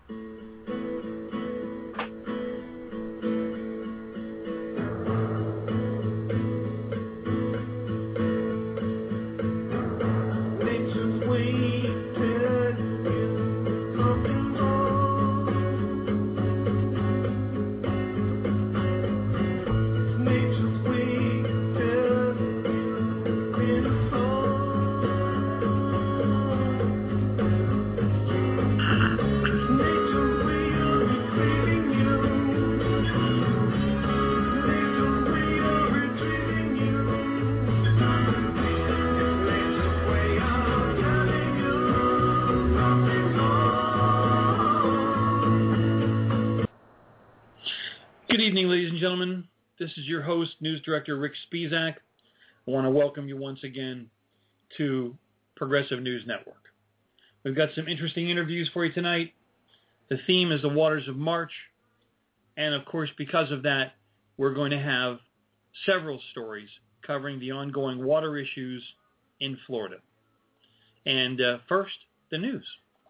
Good evening, ladies and gentlemen. This is your host, News Director Rick Spisak. I want to welcome you once again to Progressive News Network. We've got some interesting interviews for you tonight. The theme is the waters of March. And, of course, because of that, we're going to have several stories covering the ongoing water issues in Florida. And first, the news.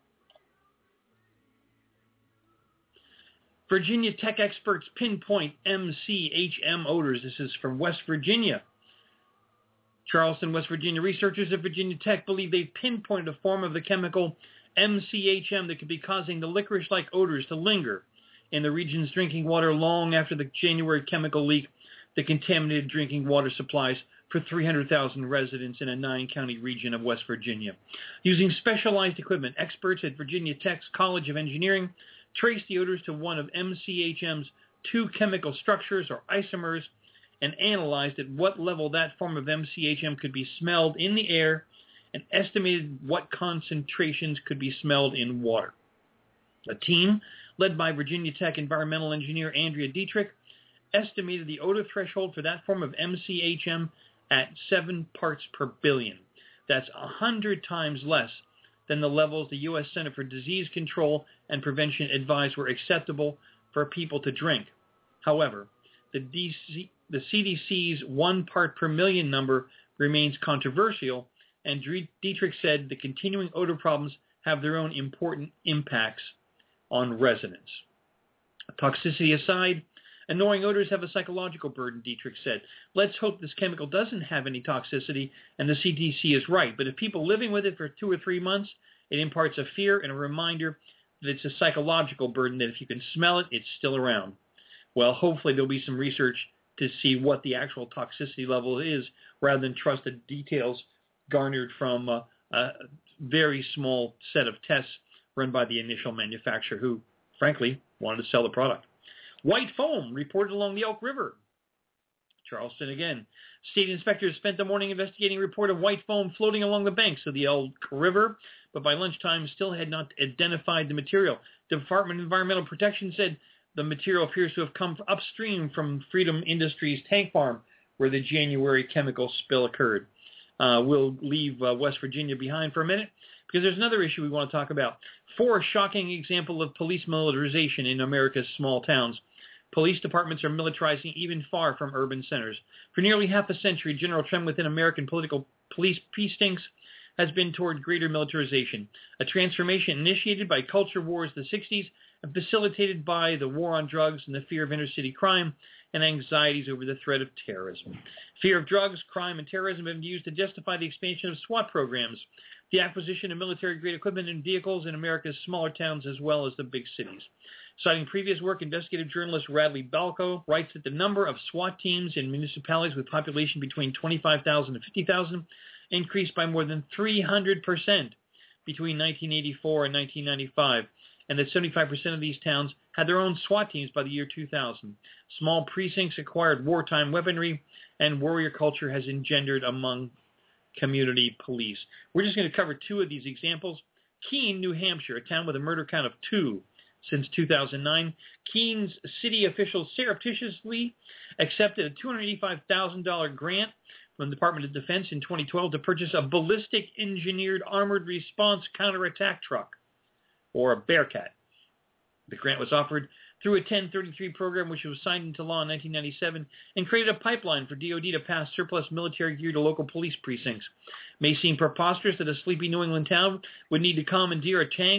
Virginia Tech experts pinpoint MCHM odors. This is from West Virginia. Charleston, West Virginia researchers at Virginia Tech believe they've pinpointed a form of the chemical MCHM that could be causing the licorice-like odors to linger in the region's drinking water long after the January chemical leak that contaminated drinking water supplies for 300,000 residents in a 9-county region of West Virginia. Using specialized equipment, experts at Virginia Tech's College of Engineering traced the odors to one of MCHM's 2 chemical structures or isomers and analyzed at what level that form of MCHM could be smelled in the air and estimated what concentrations could be smelled in water. A team led by Virginia Tech environmental engineer Andrea Dietrich estimated the odor threshold for that form of MCHM at 7 parts per billion. That's 100 times less than the levels the U.S. Center for Disease Control and Prevention advised were acceptable for people to drink. However, the CDC's 1 part per million number remains controversial, and Dietrich said the continuing odor problems have their own important impacts on residents. Toxicity aside, annoying odors have a psychological burden, Dietrich said. Let's hope this chemical doesn't have any toxicity and the CDC is right. But if people living with it for 2 or 3 months, it imparts a fear and a reminder that it's a psychological burden, that if you can smell it, it's still around. Well, hopefully there'll be some research to see what the actual toxicity level is rather than trust the details garnered from a very small set of tests run by the initial manufacturer who, frankly, wanted to sell the product. White foam reported along the Elk River. Charleston again. State inspectors spent the morning investigating a report of white foam floating along the banks of the Elk River, but by lunchtime still had not identified the material. The Department of Environmental Protection said the material appears to have come upstream from Freedom Industries tank farm where the January chemical spill occurred. We'll leave West Virginia behind for a minute because there's another issue we want to talk about. 4 shocking examples of police militarization in America's small towns. Police departments are militarizing even far from urban centers. For nearly half a century, general trend within American police precincts has been toward greater militarization, a transformation initiated by culture wars in the 60s and facilitated by the war on drugs and the fear of inner-city crime and anxieties over the threat of terrorism. Fear of drugs, crime, and terrorism have been used to justify the expansion of SWAT programs, the acquisition of military-grade equipment and vehicles in America's smaller towns as well as the big cities. Citing previous work, investigative journalist Radley Balco writes that the number of SWAT teams in municipalities with population between 25,000 and 50,000 increased by more than 300% between 1984 and 1995, and that 75% of these towns had their own SWAT teams by the year 2000. Small precincts acquired wartime weaponry, and warrior culture has engendered among community police. We're just going to cover 2 of these examples. Keene, New Hampshire, a town with a murder count of 2 since 2009. Keene's city officials surreptitiously accepted a $285,000 grant from the Department of Defense in 2012 to purchase a ballistic engineered armored response counterattack truck, or a Bearcat. The grant was offered through a 1033 program which was signed into law in 1997 and created a pipeline for DoD to pass surplus military gear to local police precincts. It may seem preposterous that a sleepy New England town would need to commandeer a tank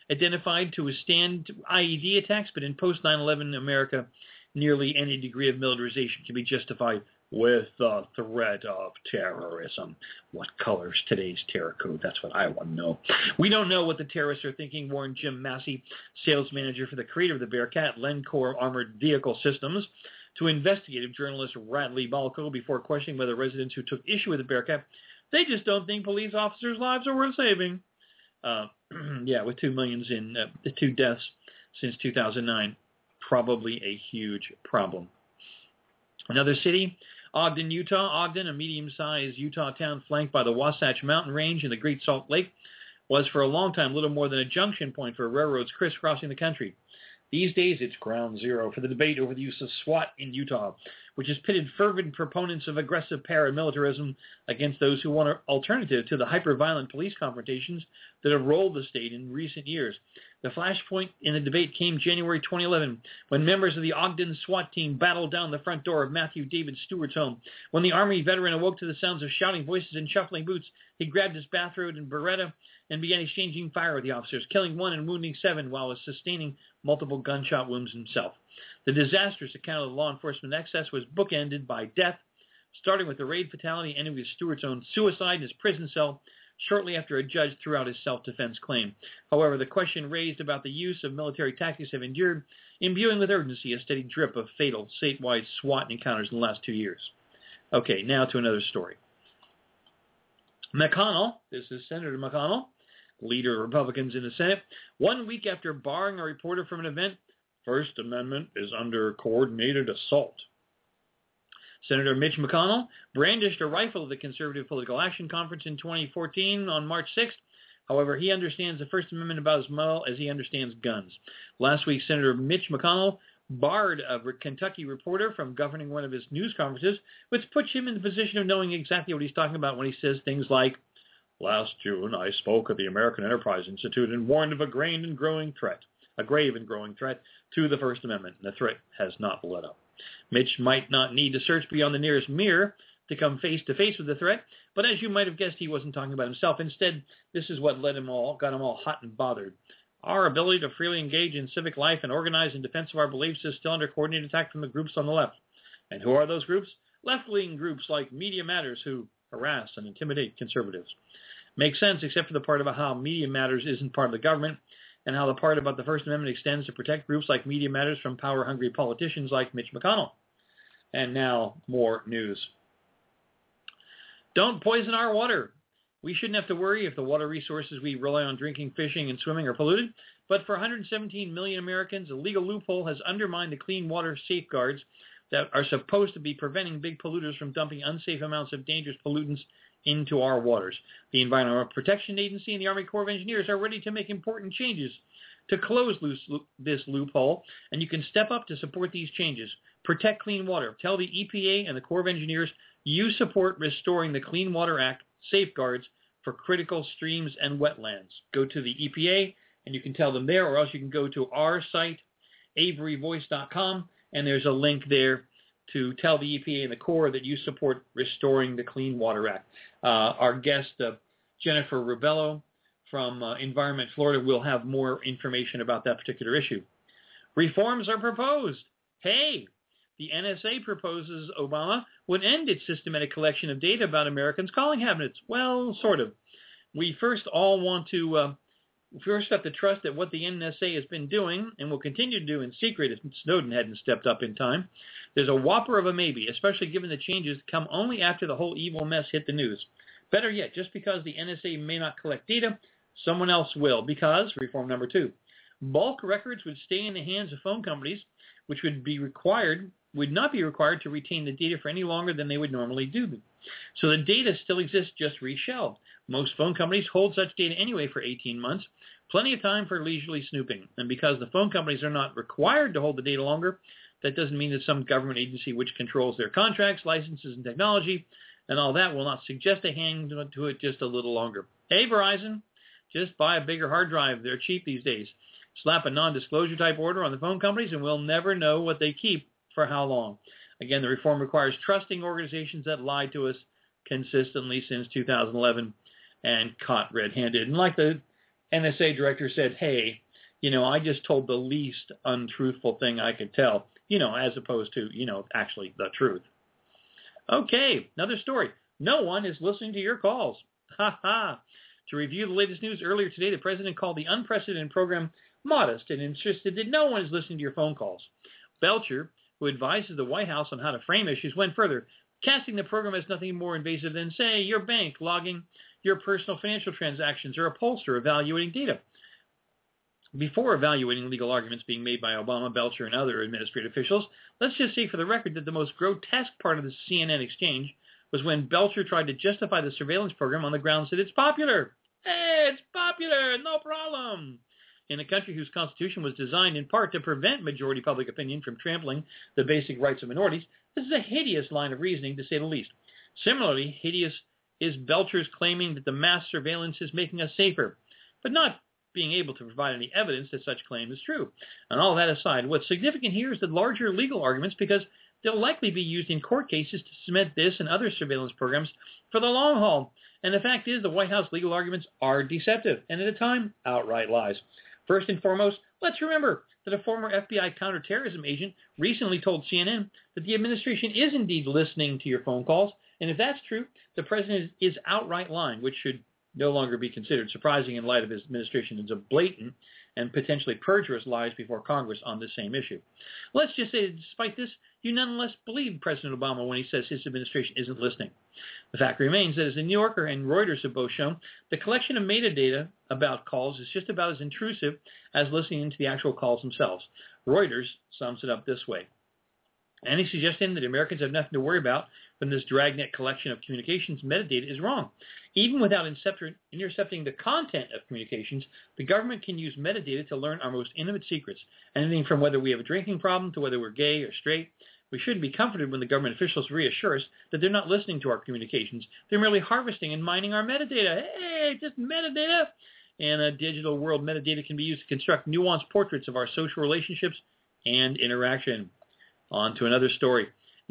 identified to withstand IED attacks, but in post-9/11 America, nearly any degree of militarization can be justified with the threat of terrorism. What color's today's terror code? That's what I want to know. We don't know what the terrorists are thinking, warned Jim Massey, sales manager for the creator of the Bearcat, Lencore Armored Vehicle Systems, to investigative journalist Radley Balco before questioning whether residents who took issue with the Bearcat, they just don't think police officers' lives are worth saving. With 2 million in 2 deaths since 2009, probably a huge problem. Another city, Ogden, Utah. Ogden, a medium-sized Utah town flanked by the Wasatch Mountain Range and the Great Salt Lake, was for a long time little more than a junction point for railroads crisscrossing the country. These days, it's ground zero for the debate over the use of SWAT in Utah, which has pitted fervent proponents of aggressive paramilitarism against those who want an alternative to the hyper-violent police confrontations that have rolled the state in recent years. The flashpoint in the debate came January 2011, when members of the Ogden SWAT team battled down the front door of Matthew David Stewart's home. When the Army veteran awoke to the sounds of shouting voices and shuffling boots, he grabbed his bathrobe and Beretta and began exchanging fire with the officers, killing 1 and wounding 7 while sustaining multiple gunshot wounds himself. The disastrous account of the law enforcement excess was bookended by death, starting with the raid fatality ending with Stewart's own suicide in his prison cell shortly after a judge threw out his self-defense claim. However, the question raised about the use of military tactics have endured, imbuing with urgency a steady drip of fatal statewide SWAT encounters in the last 2 years. Okay, now to another story. McConnell, this is Senator McConnell, leader of Republicans in the Senate, 1 week after barring a reporter from an event, First Amendment is under coordinated assault. Senator Mitch McConnell brandished a rifle at the Conservative Political Action Conference in 2014 on March 6th. However, he understands the First Amendment about as well as he understands guns. Last week, Senator Mitch McConnell barred a Kentucky reporter from governing one of his news conferences, which puts him in the position of knowing exactly what he's talking about when he says things like, "Last June, I spoke at the American Enterprise Institute and warned of a grave and growing threat to the First Amendment, and the threat has not let up." Mitch might not need to search beyond the nearest mirror to come face-to-face with the threat, but as you might have guessed, he wasn't talking about himself. Instead, this is what got him all hot and bothered. Our ability to freely engage in civic life and organize in defense of our beliefs is still under coordinated attack from the groups on the left. And who are those groups? Left-wing groups like Media Matters who harass and intimidate conservatives. Makes sense, except for the part about how Media Matters isn't part of the government, and how the part about the First Amendment extends to protect groups like Media Matters from power-hungry politicians like Mitch McConnell. And now, more news. Don't poison our water. We shouldn't have to worry if the water resources we rely on drinking, fishing, and swimming are polluted, but for 117 million Americans, a legal loophole has undermined the clean water safeguards that are supposed to be preventing big polluters from dumping unsafe amounts of dangerous pollutants into our waters. The Environmental Protection Agency and the Army Corps of Engineers are ready to make important changes to close this loophole, and you can step up to support these changes. Protect clean water. Tell the EPA and the Corps of Engineers you support restoring the Clean Water Act safeguards for critical streams and wetlands. Go to the EPA, and you can tell them there, or else you can go to our site, averyvoice.com, and there's a link there to tell the EPA and the Corps that you support restoring the Clean Water Act. Our guest, Jennifer Rubello from Environment Florida, will have more information about that particular issue. Reforms are proposed. Hey, the NSA proposes Obama would end its systematic collection of data about Americans' calling habits. Well, sort of. We first have to trust that what the NSA has been doing and will continue to do in secret if Snowden hadn't stepped up in time. There's a whopper of a maybe, especially given the changes come only after the whole evil mess hit the news. Better yet, just because the NSA may not collect data, someone else will, because, reform number 2, bulk records would stay in the hands of phone companies, which would not be required to retain the data for any longer than they would normally do. So the data still exists, just reshelved. Most phone companies hold such data anyway for 18 months, plenty of time for leisurely snooping. And because the phone companies are not required to hold the data longer, that doesn't mean that some government agency which controls their contracts, licenses, and technology, and all that will not suggest they hang to it just a little longer. Hey, Verizon, just buy a bigger hard drive. They're cheap these days. Slap a non-disclosure type order on the phone companies, and we'll never know what they keep for how long. Again, the reform requires trusting organizations that lied to us consistently since 2011 and caught red-handed. And like the NSA director said, hey, I just told the least untruthful thing I could tell, as opposed to, actually the truth. Okay, another story. No one is listening to your calls. Ha ha. To review the latest news earlier today, the president called the unprecedented program modest and insisted that no one is listening to your phone calls. Belcher, who advises the White House on how to frame issues, went further, casting the program as nothing more invasive than, say, your bank logging your personal financial transactions or a pollster evaluating data. Before evaluating legal arguments being made by Obama, Belcher, and other administrative officials, let's just say for the record that the most grotesque part of the CNN exchange was when Belcher tried to justify the surveillance program on the grounds that it's popular. Hey, it's popular, no problem. In a country whose constitution was designed in part to prevent majority public opinion from trampling the basic rights of minorities, this is a hideous line of reasoning, to say the least. Similarly, hideous is Belcher's claiming that the mass surveillance is making us safer, but not being able to provide any evidence that such claim is true. And all that aside, what's significant here is the larger legal arguments, because they'll likely be used in court cases to cement this and other surveillance programs for the long haul. And the fact is, the White House legal arguments are deceptive, and at a time, outright lies. First and foremost, let's remember that a former FBI counterterrorism agent recently told CNN that the administration is indeed listening to your phone calls, and if that's true, the president is outright lying, which should no longer be considered surprising in light of his administration's blatant and potentially perjurous lies before Congress on this same issue. Let's just say that despite this, you nonetheless believe President Obama when he says his administration isn't listening. The fact remains that, as the New Yorker and Reuters have both shown, the collection of metadata about calls is just about as intrusive as listening to the actual calls themselves. Reuters sums it up this way. Any suggestion that Americans have nothing to worry about from this dragnet collection of communications metadata is wrong. Even without intercepting the content of communications, the government can use metadata to learn our most intimate secrets, anything from whether we have a drinking problem to whether we're gay or straight. We shouldn't be comforted when the government officials reassure us that they're not listening to our communications. They're merely harvesting and mining our metadata. Hey, just metadata! In a digital world, metadata can be used to construct nuanced portraits of our social relationships and interaction. On to another story.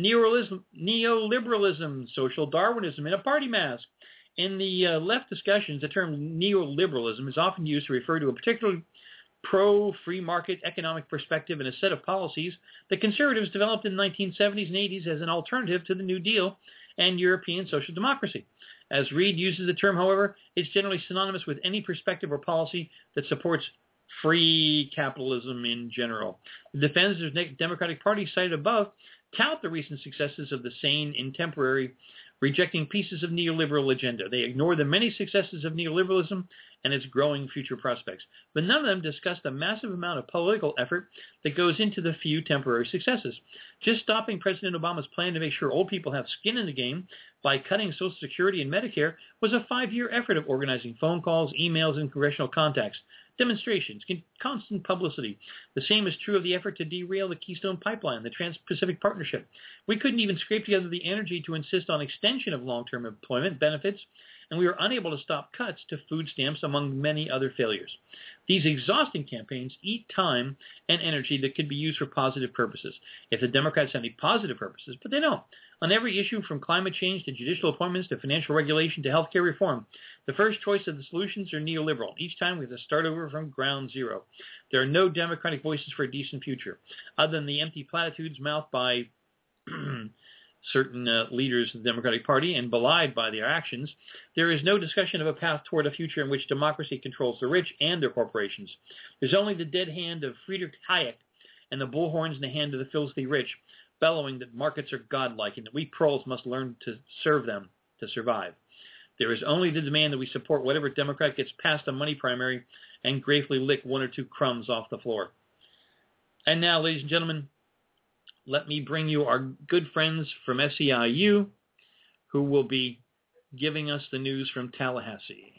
Neoliberalism, social Darwinism in a party mask. In the left discussions, the term neoliberalism is often used to refer to a particularly pro-free market economic perspective and a set of policies that conservatives developed in the 1970s and 80s as an alternative to the New Deal and European social democracy. As Reid uses the term, however, it's generally synonymous with any perspective or policy that supports free capitalism in general. The defenders of the Democratic Party cited above tout the recent successes of the sane and temporary, rejecting pieces of neoliberal agenda. They ignore the many successes of neoliberalism and its growing future prospects. But none of them discuss the massive amount of political effort that goes into the few temporary successes. Just stopping President Obama's plan to make sure old people have skin in the game by cutting Social Security and Medicare was a 5-year effort of organizing phone calls, emails, and congressional contacts, demonstrations, constant publicity. The same is true of the effort to derail the Keystone Pipeline, the Trans-Pacific Partnership. We couldn't even scrape together the energy to insist on extension of long-term employment benefits, and we were unable to stop cuts to food stamps, among many other failures. These exhausting campaigns eat time and energy that could be used for positive purposes, if the Democrats had any positive purposes, but they don't. On every issue, from climate change to judicial appointments to financial regulation to health care reform, the first choice of the solutions are neoliberal. Each time we have to start over from ground zero. There are no democratic voices for a decent future, other than the empty platitudes mouthed by certain leaders of the Democratic Party and belied by their actions. There is no discussion of a path toward a future in which democracy controls the rich and their corporations. There's only the dead hand of Friedrich Hayek and the bullhorns in the hand of the filthy rich, bellowing that markets are godlike and that we proles must learn to serve them to survive. There is only the demand that we support whatever Democrat gets past a money primary and gratefully lick 1 or 2 crumbs off the floor. And now, ladies and gentlemen, let me bring you our good friends from SEIU, who will be giving us the news from Tallahassee.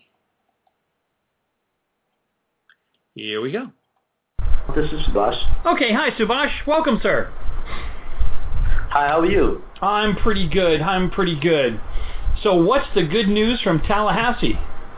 Here we go. This is Subhash. Okay, hi Subhash. Welcome, sir. Hi, how are you? I'm pretty good. So what's the good news from Tallahassee?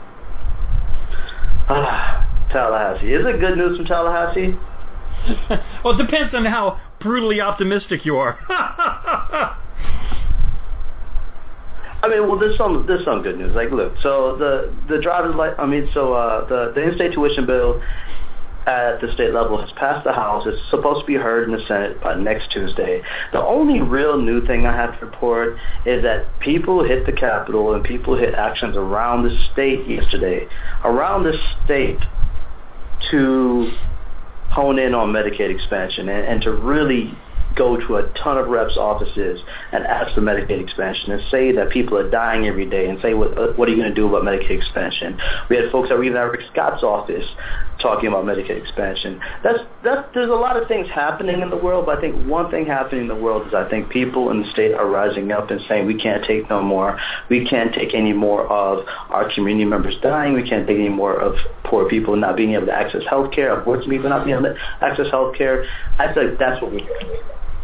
Tallahassee. Is it good news from Tallahassee? Well, it depends on how brutally optimistic you are. I mean, well, there's some good news. Like, look, so the driver's the in-state tuition bill at the state level has passed the House. It's supposed to be heard in the Senate by next Tuesday. The only real new thing I have to report is that people hit the Capitol and people hit actions around the state yesterday, to hone in on Medicaid expansion and to really go to a ton of reps' offices and ask for Medicaid expansion and say that people are dying every day and say, what are you going to do about Medicaid expansion? We had folks that were even at Rick Scott's office talking about Medicaid expansion. There's a lot of things happening in the world, but I think one thing happening in the world is I think people in the state are rising up and saying we can't take no more. We can't take any more of our community members dying. We can't take any more of poor people not being able to access health care, abortion people not being able to access health care. I think that's what we're doing.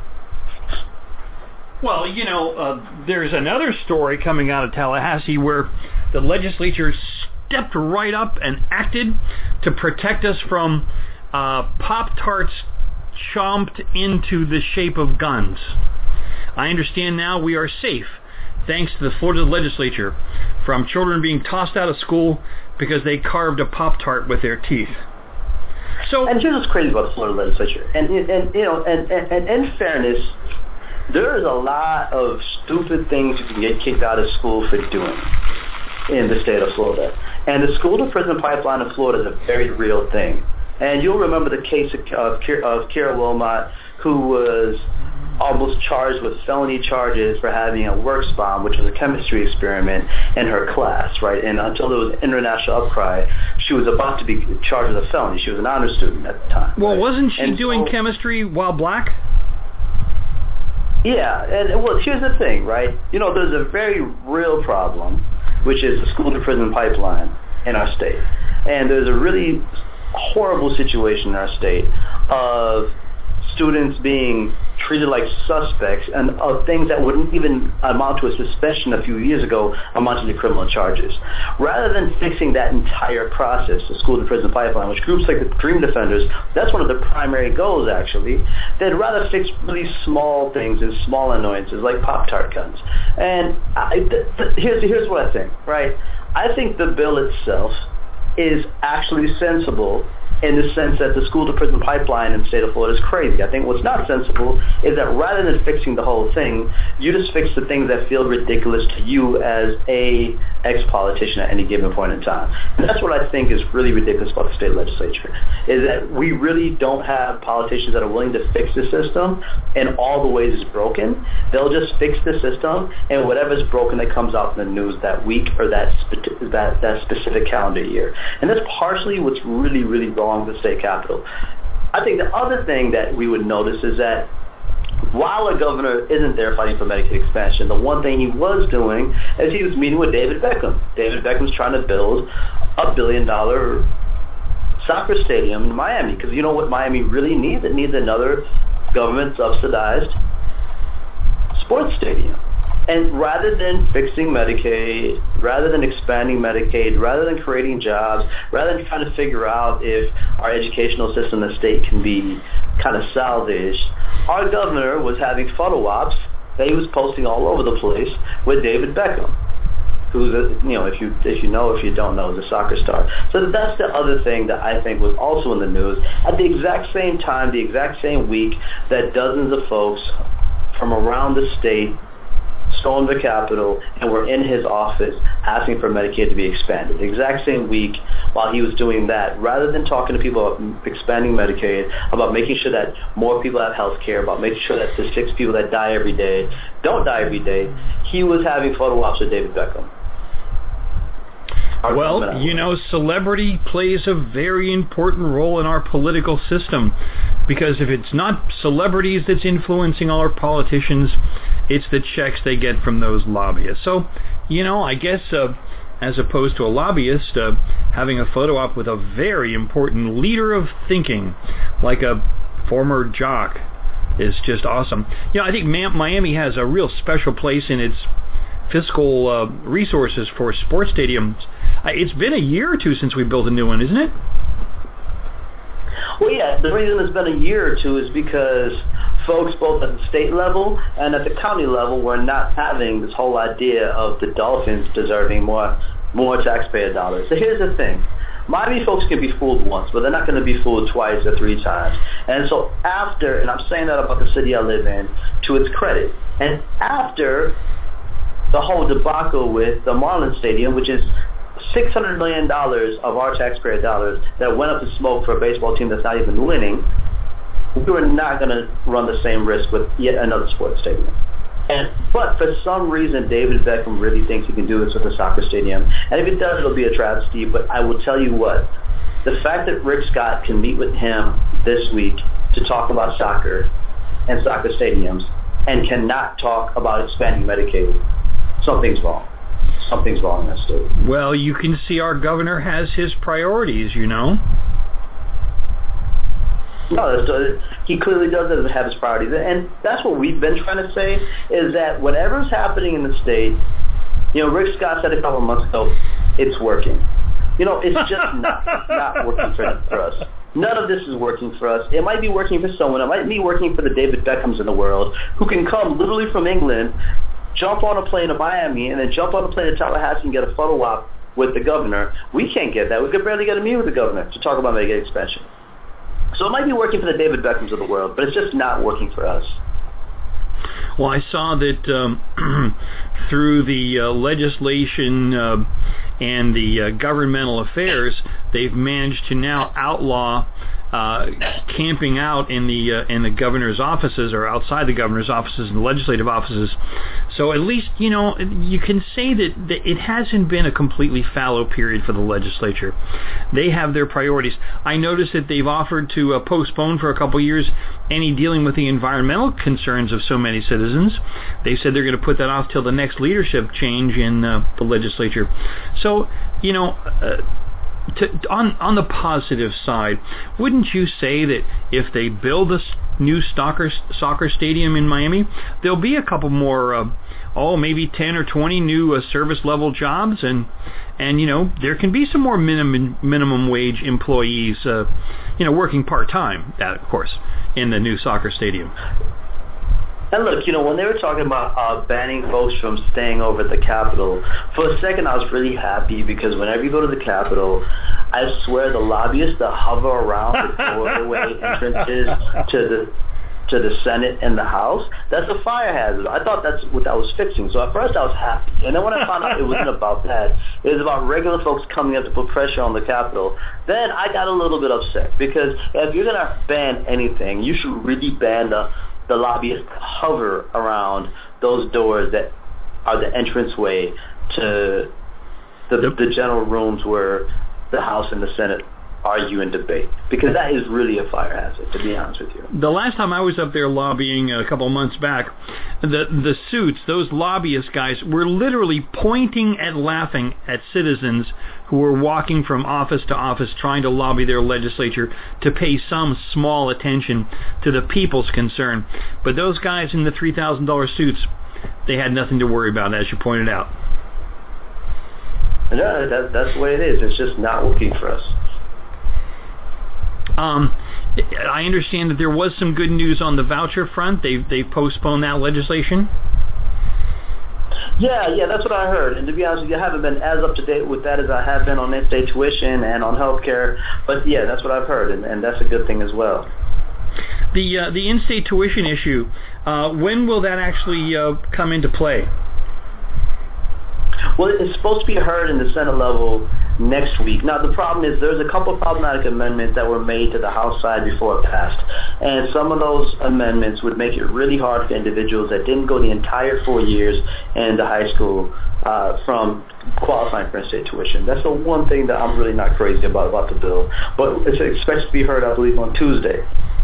Well, there's another story coming out of Tallahassee where the legislature stepped right up and acted to protect us from Pop-Tarts chomped into the shape of guns. I understand now we are safe, thanks to the Florida legislature, from children being tossed out of school because they carved a Pop-Tart with their teeth. So, and here's what's crazy about the Florida legislature. And in fairness, there is a lot of stupid things you can get kicked out of school for doing in the state of Florida. And the school-to-prison pipeline in Florida is a very real thing. And you'll remember the case of Kara Wilmot, who was almost charged with felony charges for having a works bomb, which was a chemistry experiment, in her class, right? And until there was international outcry, she was about to be charged with a felony. She was an honor student at the time. Well, right? Wasn't she doing chemistry while black? Yeah, and well, here's the thing, right? There's a very real problem, which is the school-to-prison pipeline in our state. And there's a really horrible situation in our state of students being treated like suspects and of things that wouldn't even amount to a suspension a few years ago amounted to criminal charges. Rather than fixing that entire process, the school-to-prison pipeline, which groups like the Dream Defenders, that's one of their primary goals, actually, they'd rather fix really small things and small annoyances like Pop-Tart guns. And here's what I think, right? I think the bill itself is actually sensible in the sense that the school-to-prison pipeline in the state of Florida is crazy. I think what's not sensible is that rather than fixing the whole thing, you just fix the things that feel ridiculous to you as a ex-politician at any given point in time. And that's what I think is really ridiculous about the state legislature, is that we really don't have politicians that are willing to fix the system in all the ways it's broken. They'll just fix the system, and whatever's broken that comes out in the news that week or that specific calendar year. And that's partially what's really, really wrong with the state capitol. I think the other thing that we would notice is that while a governor isn't there fighting for Medicaid expansion, the one thing he was doing is he was meeting with David Beckham. David Beckham's trying to build $1 billion soccer stadium in Miami, because you know what Miami really needs? It needs another government-subsidized sports stadium. And rather than fixing Medicaid, rather than expanding Medicaid, rather than creating jobs, rather than trying to figure out if our educational system in the state can be kind of salvaged, our governor was having photo ops that he was posting all over the place with David Beckham, who's if you don't know, is a soccer star. So that's the other thing that I think was also in the news at the exact same time, the exact same week that dozens of folks from around the state stormed the Capitol and were in his office asking for Medicaid to be expanded. The exact same week while he was doing that, rather than talking to people about expanding Medicaid, about making sure that more people have health care, about making sure that the 6 people that die every day don't die every day, he was having photo ops with David Beckham. Well, celebrity plays a very important role in our political system, because if it's not celebrities that's influencing all our politicians, it's the checks they get from those lobbyists. So, I guess as opposed to a lobbyist, having a photo op with a very important leader of thinking, like a former jock, is just awesome. I think Miami has a real special place in its fiscal resources for sports stadiums. It's been a year or two since we built a new one, isn't it? Well, yeah, the reason it's been a year or two is because folks both at the state level and at the county level were not having this whole idea of the Dolphins deserving more taxpayer dollars. So here's the thing. Miami folks can be fooled once, but they're not going to be fooled twice or three times. And so after, and I'm saying that about the city I live in, to its credit, and after the whole debacle with the Marlins Stadium, which is $600 million of our taxpayer dollars that went up in smoke for a baseball team that's not even winning, we were not going to run the same risk with yet another sports stadium. But for some reason, David Beckham really thinks he can do this with a soccer stadium. And if he does, it'll be a travesty. But I will tell you what, the fact that Rick Scott can meet with him this week to talk about soccer and soccer stadiums and cannot talk about expanding Medicaid, something's wrong. Something's wrong in that state. Well, you can see our governor has his priorities, you know. No, he clearly doesn't have his priorities. And that's what we've been trying to say, is that whatever's happening in the state, you know, Rick Scott said a couple of months ago, it's working. You know, it's just not working for us. None of this is working for us. It might be working for someone. It might be working for the David Beckhams in the world who can come literally from England, jump on a plane to Miami, and then jump on a plane to Tallahassee and get a photo op with the governor. We can't get that. We could barely get a meeting with the governor to talk about Medicaid expansion. So it might be working for the David Beckhams of the world, but it's just not working for us. Well, I saw that through the legislation and the governmental affairs, they've managed to now outlaw camping out in the governor's offices or outside the governor's offices and the legislative offices. So at least, you know, you can say that it hasn't been a completely fallow period for the legislature. They have their priorities. I noticed that they've offered to postpone for a couple years any dealing with the environmental concerns of so many citizens. They said they're going to put that off till the next leadership change in the legislature. So, you know, on the positive side, wouldn't you say that if they build a new soccer stadium in Miami, there'll be a couple more, maybe 10 or 20 new service level jobs, and you know, there can be some more minimum wage employees, working part time, of course, in the new soccer stadium. And look, you know, when they were talking about banning folks from staying over at the Capitol, for a second I was really happy because whenever you go to the Capitol, I swear the lobbyists that hover around the doorway entrances to the Senate and the House, that's a fire hazard. I thought that's what that was fixing. So at first I was happy. And then when I found out it wasn't about that, it was about regular folks coming up to put pressure on the Capitol, then I got a little bit upset. Because if you're going to ban anything, you should really ban the lobbyists hover around those doors that are the entranceway to the general rooms where the House and the Senate argue and debate, because that is really a fire hazard, to be honest with you. The last time I was up there lobbying a couple of months back, the suits, those lobbyist guys, were literally pointing and laughing at citizens who were walking from office to office trying to lobby their legislature to pay some small attention to the people's concern. But those guys in the $3,000 suits, they had nothing to worry about, as you pointed out. No, that's the way it is. It's just not working for us. I understand that there was some good news on the voucher front. They've postponed that legislation. Yeah, that's what I heard. And to be honest with you, I haven't been as up to date with that as I have been on in-state tuition and on healthcare. But yeah, that's what I've heard, and that's a good thing as well. The in-state tuition issue, when will that actually come into play? Well, it's supposed to be heard in the Senate level next week. Now, the problem is there's a couple of problematic amendments that were made to the House side before it passed. And some of those amendments would make it really hard for individuals that didn't go the entire 4 years into high school from qualifying for in-state tuition. That's the one thing that I'm really not crazy about the bill. But it's expected to be heard, I believe, on Tuesday.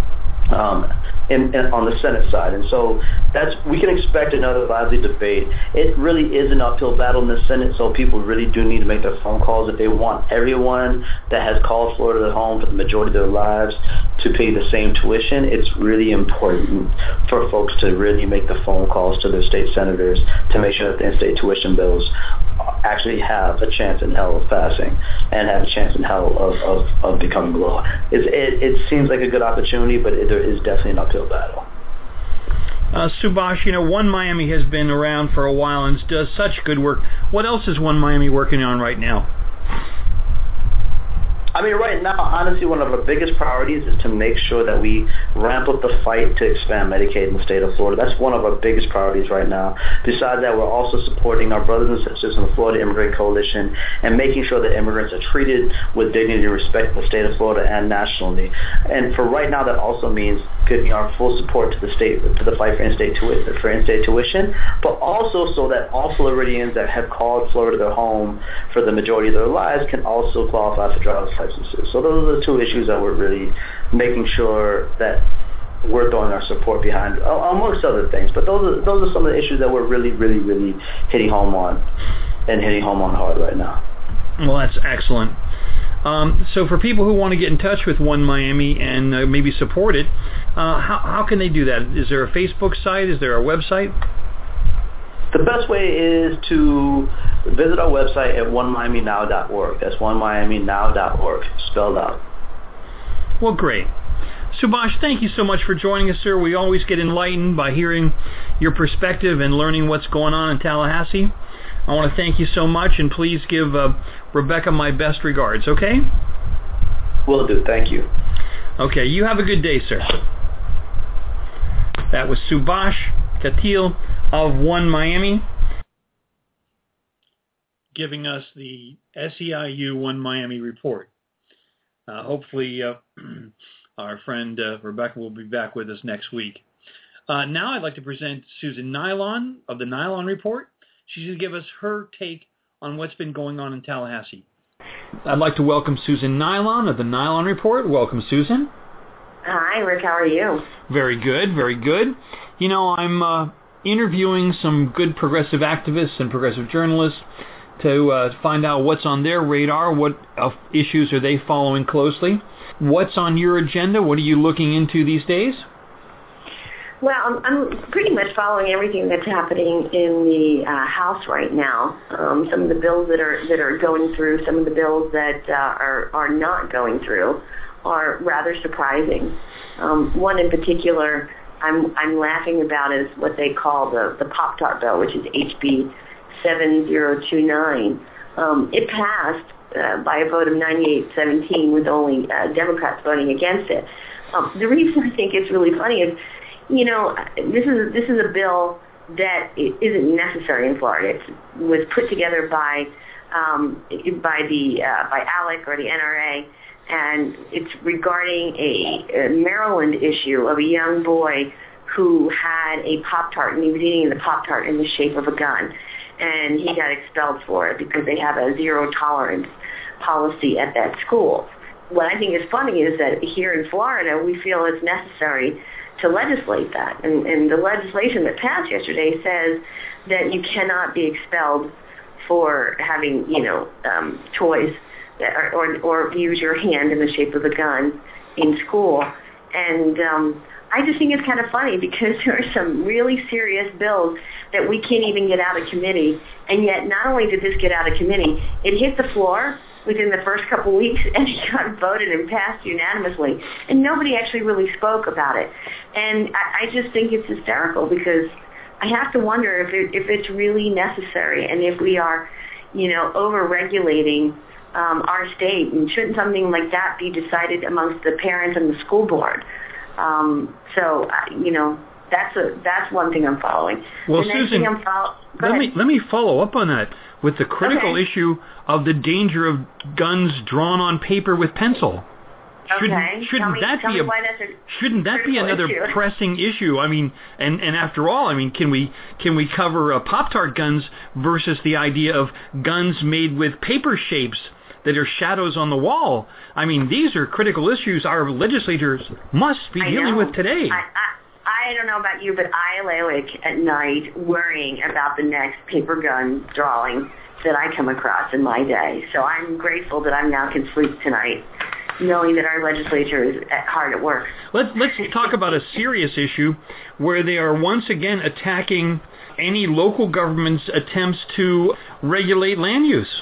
On the Senate side. And so we can expect another lively debate. It really is an uphill battle in the Senate, so people really do need to make their phone calls if they want everyone that has called Florida their home for the majority of their lives to pay the same tuition. It's really important for folks to really make the phone calls to their state senators to make sure that the in-state tuition bills actually have a chance in hell of passing and have a chance in hell of becoming law. It seems like a good opportunity, but there is definitely an uphill battle. Subhash, One Miami has been around for a while and does such good work. What else is One Miami working on right now? Right now, honestly, one of our biggest priorities is to make sure that we ramp up the fight to expand Medicaid in the state of Florida. That's one of our biggest priorities right now. Besides that, we're also supporting our brothers and sisters in the Florida Immigrant Coalition and making sure that immigrants are treated with dignity and respect in the state of Florida and nationally. And for right now, that also means giving our full support to the state, to the fight for in-state tuition, but also so that all Floridians that have called Florida their home for the majority of their lives can also qualify for driver's licenses. So those are the two issues that we're really making sure that we're throwing our support behind, amongst other things. But those are some of the issues that we're really, really, really hitting home on, and hitting home on hard right now. Well, that's excellent. So for people who want to get in touch with One Miami and maybe support it, how can they do that? Is there a Facebook site? Is there a website? The best way is to visit our website at onemiaminow.org. That's onemiaminow.org, spelled out. Well, great. Subhash, thank you so much for joining us, sir. We always get enlightened by hearing your perspective and learning what's going on in Tallahassee. I want to thank you so much, and please give Rebecca my best regards, okay? Will do. Thank you. Okay, you have a good day, sir. That was Subhash Katil of One Miami, giving us the SEIU One Miami report. Hopefully, our friend Rebecca will be back with us next week. Now I'd like to present Susan Nylon of the Nylon Report. She's going to give us her take on what's been going on in Tallahassee. I'd like to welcome Susan Nylon of the Nylon Report. Welcome, Susan. Hi, Rick. How are you? Very good, very good. I'm interviewing some good progressive activists and progressive journalists to find out what's on their radar, what issues are they following closely. What's on your agenda? What are you looking into these days? Well, I'm pretty much following everything that's happening in the House right now. Some of the bills that are going through, some of the bills that are not going through, are rather surprising. One in particular I'm laughing about is what they call the Pop-Tart bill, which is HB 7029. It passed by a vote of 98-17 with only Democrats voting against it. The reason I think it's really funny is, this is a bill that isn't necessary in Florida. It was put together by ALEC or the NRA, and it's regarding a Maryland issue of a young boy who had a Pop-Tart, and he was eating the Pop-Tart in the shape of a gun, and he got expelled for it because they have a zero-tolerance policy at that school. What I think is funny is that here in Florida, we feel it's necessary to legislate that. And the legislation that passed yesterday says that you cannot be expelled for having, toys that or use your hand in the shape of a gun in school. And I just think it's kind of funny because there are some really serious bills that we can't even get out of committee. And yet not only did this get out of committee, it hit the floor within the first couple weeks, and it got voted and passed unanimously. And nobody actually really spoke about it. And I just think it's hysterical because I have to wonder if it's really necessary and if we are, over-regulating our state. And shouldn't something like that be decided amongst the parents and the school board? That's one thing I'm following. Well, Susan, let me follow up on that with the critical issue of the danger of guns drawn on paper with pencil. Shouldn't that be another pressing issue? I mean, and after all, can we cover Pop-Tart guns versus the idea of guns made with paper shapes that are shadows on the wall? I mean, these are critical issues our legislators must be dealing with today. I don't know about you, but I lay awake at night worrying about the next paper gun drawing that I come across in my day. So I'm grateful that I now can sleep tonight knowing that our legislature is hard at work. Let's talk about a serious issue where they are once again attacking any local government's attempts to regulate land use.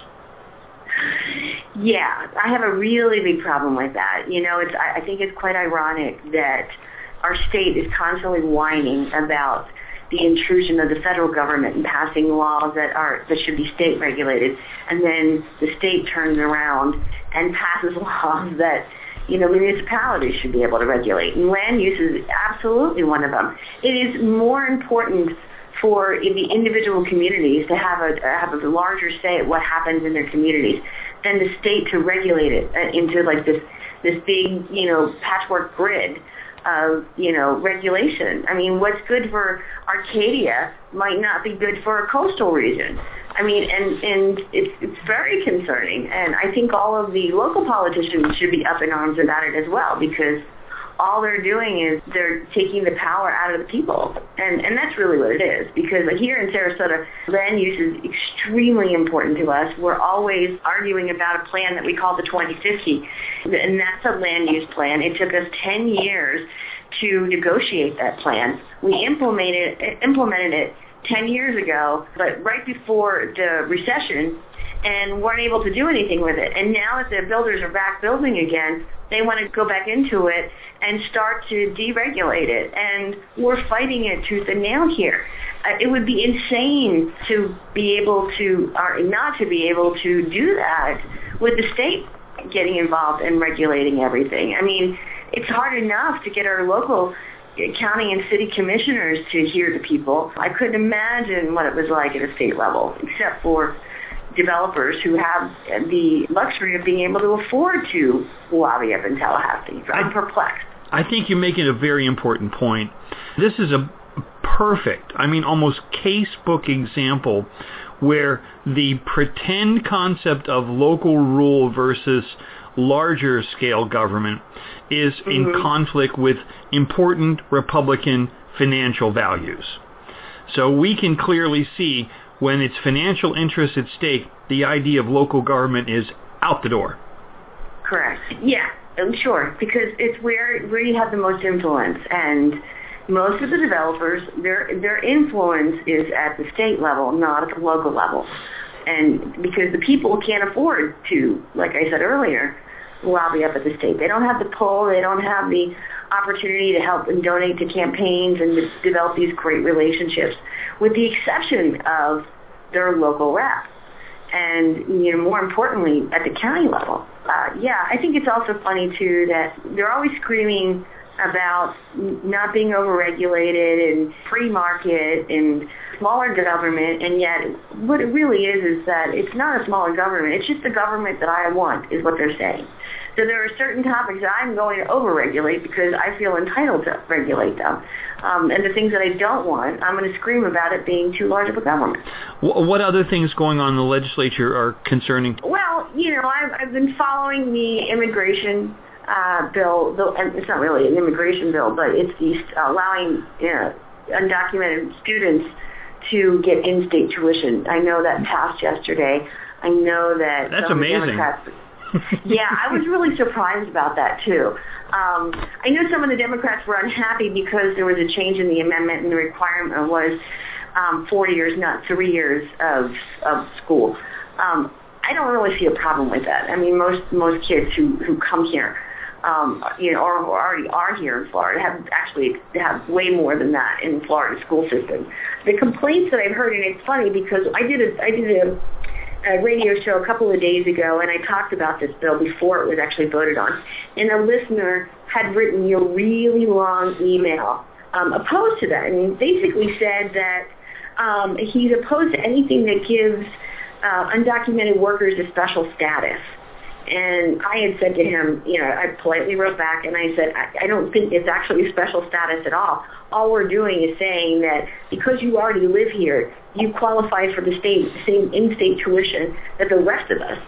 Yeah, I have a really big problem with that. I think it's quite ironic that our state is constantly whining about the intrusion of the federal government and passing laws that should be state regulated, and then the state turns around and passes laws that municipalities should be able to regulate. And land use is absolutely one of them. It is more important for the individual communities to have a larger say at what happens in their communities than the state to regulate it into like this big patchwork grid of regulation. I mean, what's good for Arcadia might not be good for a coastal region. I mean, and it's very concerning. And I think all of the local politicians should be up in arms about it as well, because all they're doing is they're taking the power out of the people. And that's really what it is, because here in Sarasota, land use is extremely important to us. We're always arguing about a plan that we call the 2050, and that's a land use plan. It took us 10 years to negotiate that plan. We implemented it 10 years ago, but right before the recession, and weren't able to do anything with it. And now that the builders are back building again, they want to go back into it and start to deregulate it. And we're fighting it tooth and nail here. It would be insane to be able to, or not to be able to do that with the state getting involved and regulating everything. I mean, it's hard enough to get our local county and city commissioners to hear the people. I couldn't imagine what it was like at a state level, except for developers who have the luxury of being able to afford to lobby up in Tallahassee. So I'm perplexed. I think you're making a very important point. This is a perfect, almost casebook example where the pretend concept of local rule versus larger scale government is in conflict with important Republican financial values. So we can clearly see when it's financial interests at stake, the idea of local government is out the door. Correct. Yeah, sure, because it's where you have the most influence, and most of the developers, their influence is at the state level, not at the local level. And because the people can't afford to, like I said earlier, lobby up at the state. They don't have the pull, they don't have the opportunity to help and donate to campaigns and to develop these great relationships, with the exception of their local rep. And, more importantly, at the county level. I think it's also funny, too, that they're always screaming about not being overregulated and free market and smaller government, and yet what it really is that it's not a smaller government. It's just the government that I want, is what they're saying. So there are certain topics that I'm going to overregulate because I feel entitled to regulate them. And the things that I don't want, I'm going to scream about it being too large of a government. What other things going on in the legislature are concerning? Well, I've been following the immigration bill, and it's not really an immigration bill, but it's the allowing undocumented students to get in-state tuition. I know that passed yesterday. I know that that's amazing. Yeah, I was really surprised about that, too. I know some of the Democrats were unhappy because there was a change in the amendment, and the requirement was 4 years, not 3 years of school. I don't really see a problem with that. I mean, most kids who come here, or who already are here in Florida, have way more than that in the Florida school system. The complaints that I've heard, and it's funny because I did a radio show a couple of days ago, and I talked about this bill before it was actually voted on. And a listener had written a really long email opposed to that, and basically said that he's opposed to anything that gives undocumented workers a special status. And I had said to him, I politely wrote back and I said, I don't think it's actually a special status at all. All we're doing is saying that because you already live here, you qualify for the same in-state tuition that the rest of us,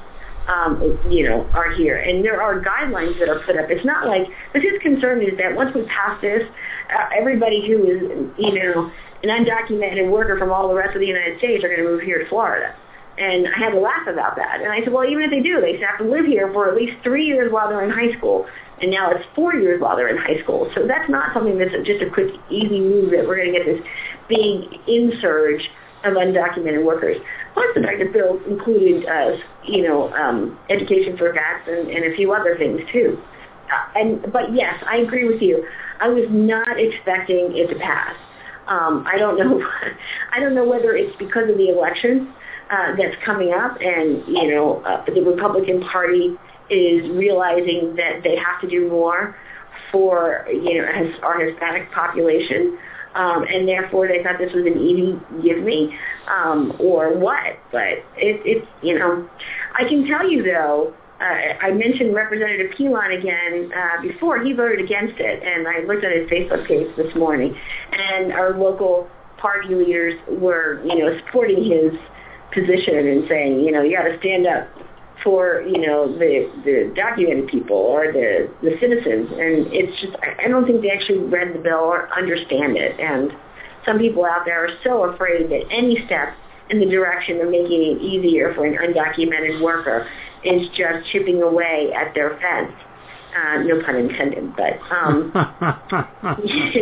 are here. And there are guidelines that are put up. It's not like, but his concern is that once we pass this, everybody who is, an undocumented worker from all the rest of the United States are going to move here to Florida. And I had to laugh about that. And I said, well, even if they do, they have to live here for at least 3 years while they're in high school. And now it's 4 years while they're in high school. So that's not something that's just a quick, easy move that we're going to get this big insurge of undocumented workers. Plus, the fact that the bill included, education for vets and a few other things, too. But yes, I agree with you. I was not expecting it to pass. I don't know. I don't know whether it's because of the election that's coming up, and the Republican Party is realizing that they have to do more for our Hispanic population, and therefore they thought this was an easy give me, or what. But it's I can tell you though. I mentioned Representative Pilon again before. He voted against it, and I looked at his Facebook page this morning, and our local party leaders were, supporting his position and saying, you got to stand up for, the documented people or the citizens. And it's just, I don't think they actually read the bill or understand it. And some people out there are so afraid that any step in the direction of making it easier for an undocumented worker is just chipping away at their fence. No pun intended, but I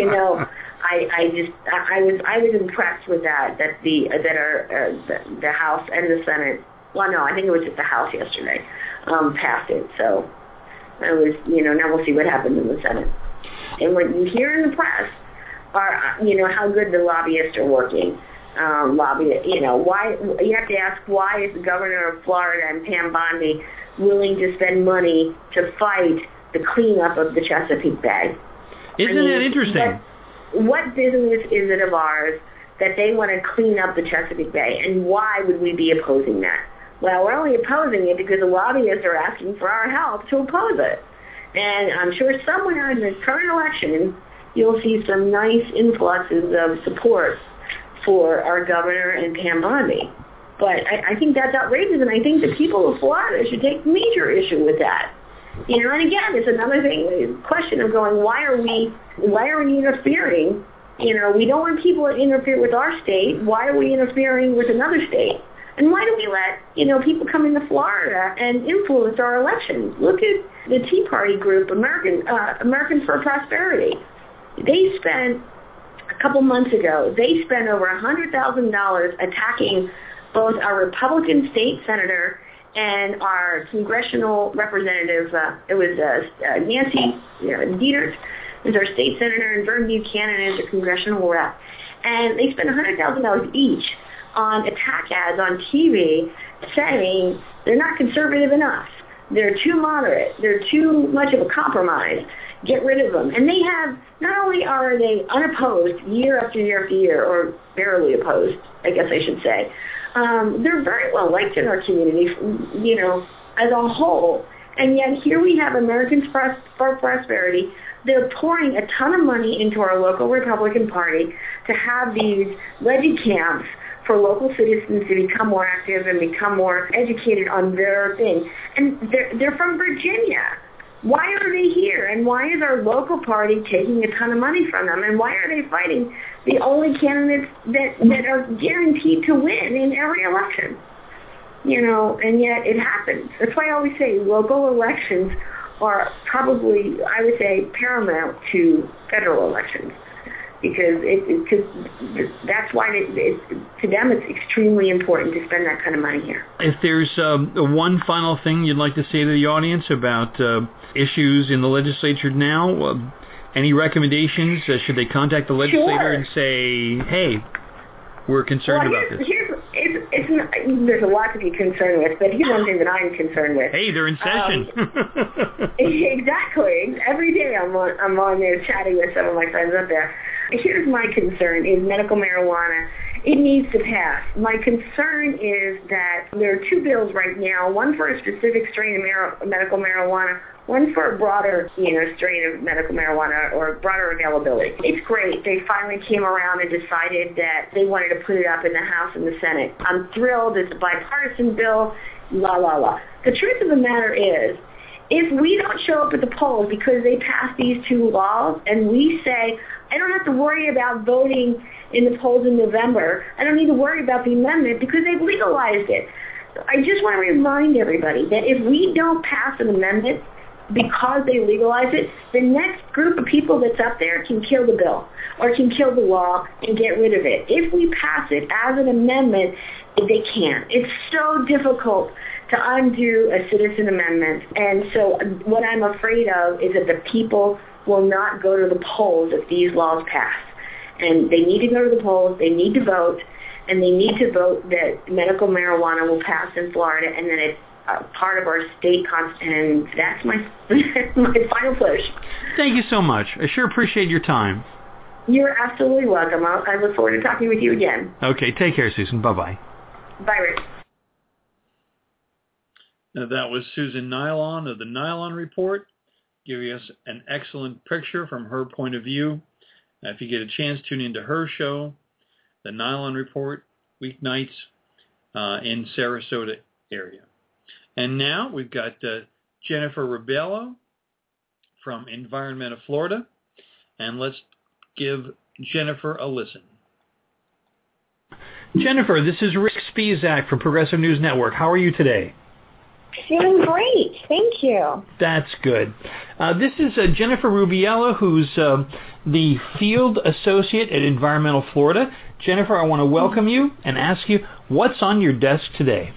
was impressed with that the House and the Senate. Well, no, I think it was just the House yesterday passed it. So I was, now we'll see what happens in the Senate. And what you hear in the press are, how good the lobbyists are working. Why you have to ask, why is the governor of Florida and Pam Bondi willing to spend money to fight the cleanup of the Chesapeake Bay? Isn't that interesting? What business is it of ours that they want to clean up the Chesapeake Bay, and why would we be opposing that? Well, we're only opposing it because the lobbyists are asking for our help to oppose it. And I'm sure somewhere in the current election, you'll see some nice influxes of support for our governor and Pam Bondi. But I think that's outrageous, and I think the people of Florida should take major issue with that. And again, it's another thing, the question of going, why are we interfering? We don't want people to interfere with our state. Why are we interfering with another state? And why do we let, people come into Florida and influence our elections? Look at the Tea Party group, Americans for Prosperity. They spent a couple months ago, they spent over $100,000 attacking both our Republican state senator and our congressional representative. It was Nancy Dietert, who's our state senator, and Vern Buchanan is a congressional rep. And they spent $100,000 each on attack ads on TV saying they're not conservative enough. They're too moderate. They're too much of a compromise. Get rid of them. And they have, not only are they unopposed year after year after year, or barely opposed, I guess I should say, they're very well liked in our community, as a whole. And yet here we have Americans for Prosperity. They're pouring a ton of money into our local Republican Party to have these legend camps for local citizens to become more active and become more educated on their thing. And they're from Virginia. Why are they here? And why is our local party taking a ton of money from them? And why are they fighting the only candidates that are guaranteed to win in every election? And yet it happens. That's why I always say local elections are probably, I would say, paramount to federal elections. Because that's why to them it's extremely important to spend that kind of money here. If there's one final thing you'd like to say to the audience about issues in the legislature now, any recommendations? Should they contact the legislator and say, hey, we're concerned about this? There's a lot to be concerned with, but here's one thing that I'm concerned with. Hey, they're in session. Exactly. Every day I'm on there chatting with some of my friends up there. Here's my concern is medical marijuana. It needs to pass. My concern is that there are two bills right now, one for a specific strain of medical marijuana, one for a broader, strain of medical marijuana or broader availability. It's great. They finally came around and decided that they wanted to put it up in the House and the Senate. I'm thrilled. It's a bipartisan bill, la, la, la. The truth of the matter is, if we don't show up at the polls because they pass these two laws and we say, I don't have to worry about voting in the polls in November, I don't need to worry about the amendment because they've legalized it. I just want to remind everybody that if we don't pass an amendment because they legalize it, the next group of people that's up there can kill the bill or can kill the law and get rid of it. If we pass it as an amendment, they can't. It's so difficult to undo a citizen amendment. And so what I'm afraid of is that the people will not go to the polls if these laws pass. And they need to go to the polls, they need to vote, and they need to vote that medical marijuana will pass in Florida and that it's part of our state constitution. And that's my final push. Thank you so much. I sure appreciate your time. You're absolutely welcome. I look forward to talking with you again. Okay, take care, Susan. Bye-bye. Bye, Rick. Now, that was Susan Nylon of the Nylon Report, giving us an excellent picture from her point of view. Now, if you get a chance, tune into her show, the Nylon Report, weeknights in Sarasota area. And now we've got Jennifer Ribello from Environmental Florida, and let's give Jennifer a listen. Jennifer, this is Rick Spisak from Progressive News Network. How are you today? Doing great. Thank you. That's good. This is Jennifer Rubiella, who's the Field Associate at Environmental Florida. Jennifer, I want to welcome you and ask you, what's on your desk today?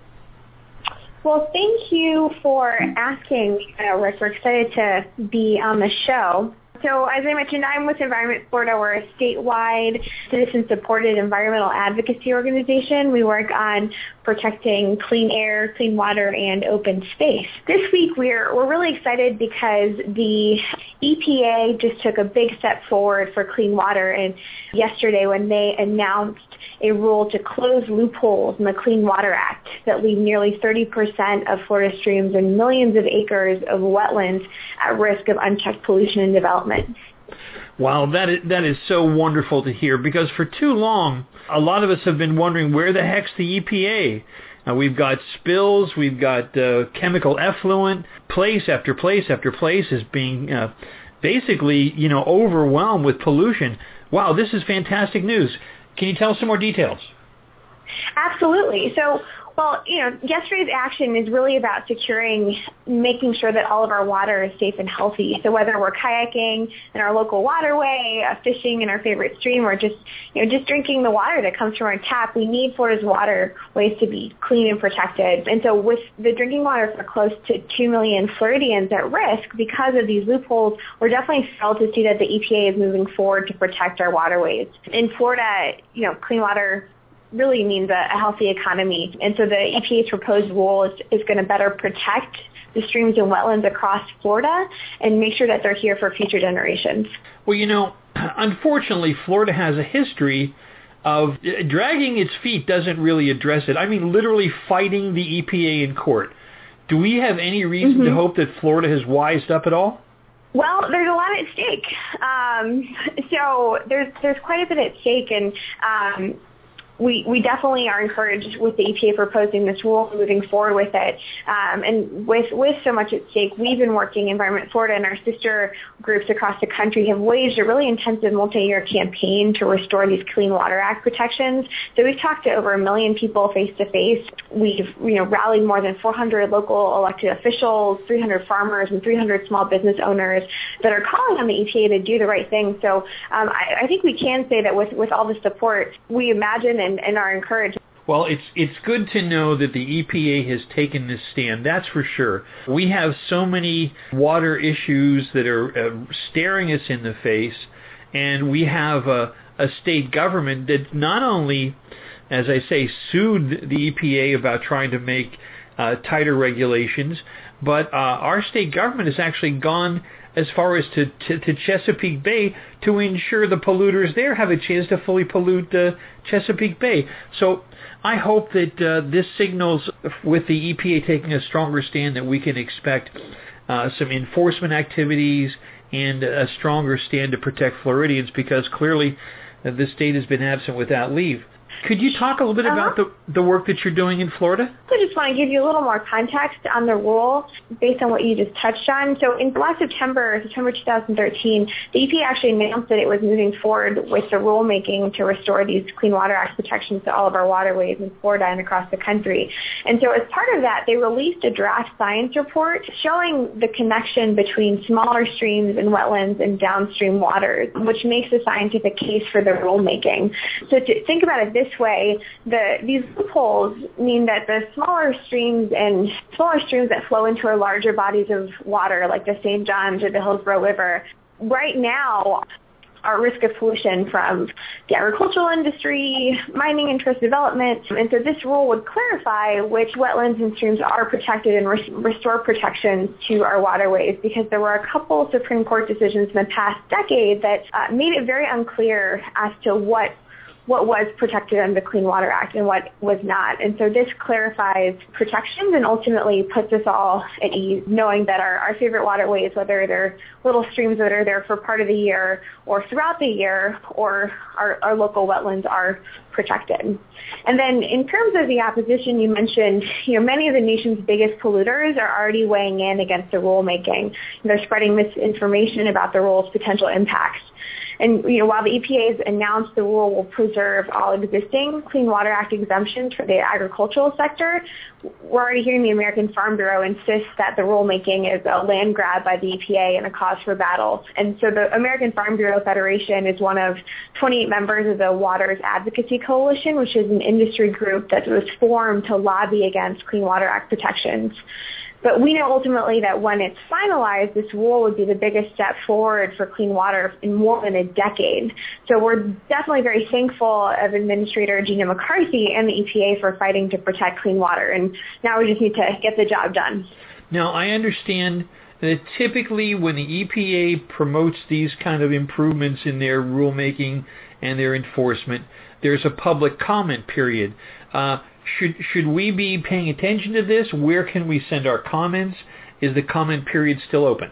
Well, thank you for asking, Rick. We're excited to be on the show. So as I mentioned, I'm with Environment Florida. We're a statewide citizen-supported environmental advocacy organization. We work on protecting clean air, clean water, and open space. This week, we're really excited because the EPA just took a big step forward for clean water. And yesterday, when they announced a rule to close loopholes in the Clean Water Act that leave nearly 30% of Florida streams and millions of acres of wetlands at risk of unchecked pollution and development. Wow, that is so wonderful to hear, because for too long, a lot of us have been wondering, where the heck's the EPA? We've got spills, we've got chemical effluent, place after place after place is being basically, overwhelmed with pollution. Wow, this is fantastic news. Can you tell us some more details? Absolutely. So, yesterday's action is really about making sure that all of our water is safe and healthy. So whether we're kayaking in our local waterway, fishing in our favorite stream, or just drinking the water that comes from our tap, we need Florida's waterways to be clean and protected. And so with the drinking water for close to 2 million Floridians at risk because of these loopholes, we're definitely thrilled to see that the EPA is moving forward to protect our waterways. In Florida, clean water really means a healthy economy. And so the EPA's proposed rule is going to better protect the streams and wetlands across Florida and make sure that they're here for future generations. Well, unfortunately, Florida has a history of dragging its feet doesn't really address it. I mean, literally fighting the EPA in court. Do we have any reason to hope that Florida has wised up at all? Well, there's a lot at stake. So there's quite a bit at stake, and we definitely are encouraged with the EPA proposing this rule, moving forward with it. And with so much at stake, we've been working, Environment Florida and our sister groups across the country have waged a really intensive multi-year campaign to restore these Clean Water Act protections. So we've talked to over 1 million people face-to-face. We've rallied more than 400 local elected officials, 300 farmers, and 300 small business owners that are calling on the EPA to do the right thing. So I think we can say that with all the support, we imagine and are encouraged. Well, it's good to know that the EPA has taken this stand, that's for sure. We have so many water issues that are staring us in the face, and we have a state government that not only, as I say, sued the EPA about trying to make tighter regulations, but our state government has actually gone as far as to Chesapeake Bay to ensure the polluters there have a chance to fully pollute Chesapeake Bay. So I hope that this signals, with the EPA taking a stronger stand, that we can expect some enforcement activities and a stronger stand to protect Floridians, because clearly the state has been absent without leave. Could you talk a little bit about the work that you're doing in Florida? I just want to give you a little more context on the rule based on what you just touched on. So in last September 2013, the EPA actually announced that it was moving forward with the rulemaking to restore these Clean Water Act protections to all of our waterways in Florida and across the country. And so as part of that, they released a draft science report showing the connection between smaller streams and wetlands and downstream waters, which makes a scientific case for the rulemaking. So to think about it this this way, these loopholes mean that the smaller streams that flow into our larger bodies of water, like the St. Johns or the Hillsborough River, right now are risk of pollution from the agricultural industry, mining interest development. And so this rule would clarify which wetlands and streams are protected and restore protections to our waterways, because there were a couple Supreme Court decisions in the past decade that made it very unclear as to what was protected under the Clean Water Act and what was not. And so this clarifies protections and ultimately puts us all at ease, knowing that our favorite waterways, whether they're little streams that are there for part of the year or throughout the year, or our local wetlands, are protected. And then in terms of the opposition, you mentioned, many of the nation's biggest polluters are already weighing in against the rulemaking. They're spreading misinformation about the rule's potential impacts. And while the EPA has announced the rule will preserve all existing Clean Water Act exemptions for the agricultural sector, we're already hearing the American Farm Bureau insist that the rulemaking is a land grab by the EPA and a cause for battle. And so the American Farm Bureau Federation is one of 28 members of the Waters Advocacy Coalition, which is an industry group that was formed to lobby against Clean Water Act protections. But we know ultimately that when it's finalized, this rule would be the biggest step forward for clean water in more than a decade. So we're definitely very thankful of Administrator Gina McCarthy and the EPA for fighting to protect clean water. And now we just need to get the job done. Now, I understand that typically when the EPA promotes these kind of improvements in their rulemaking and their enforcement, there's a public comment period. Should we be paying attention to this? Where can we send our comments? Is the comment period still open?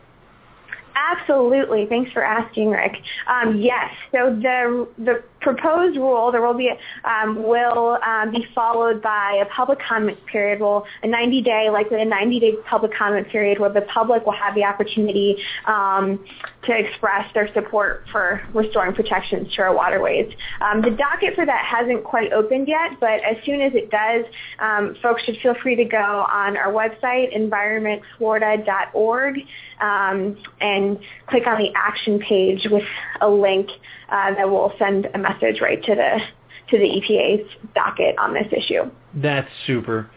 Absolutely. Thanks for asking, Rick. Yes. So the proposed rule, there will be be followed by a public comment period, likely a 90-day public comment period where the public will have the opportunity to express their support for restoring protections to our waterways. The docket for that hasn't quite opened yet, but as soon as it does, folks should feel free to go on our website, environmentflorida.org, and click on the action page with a link that will send a message right to the EPA's docket on this issue. That's super.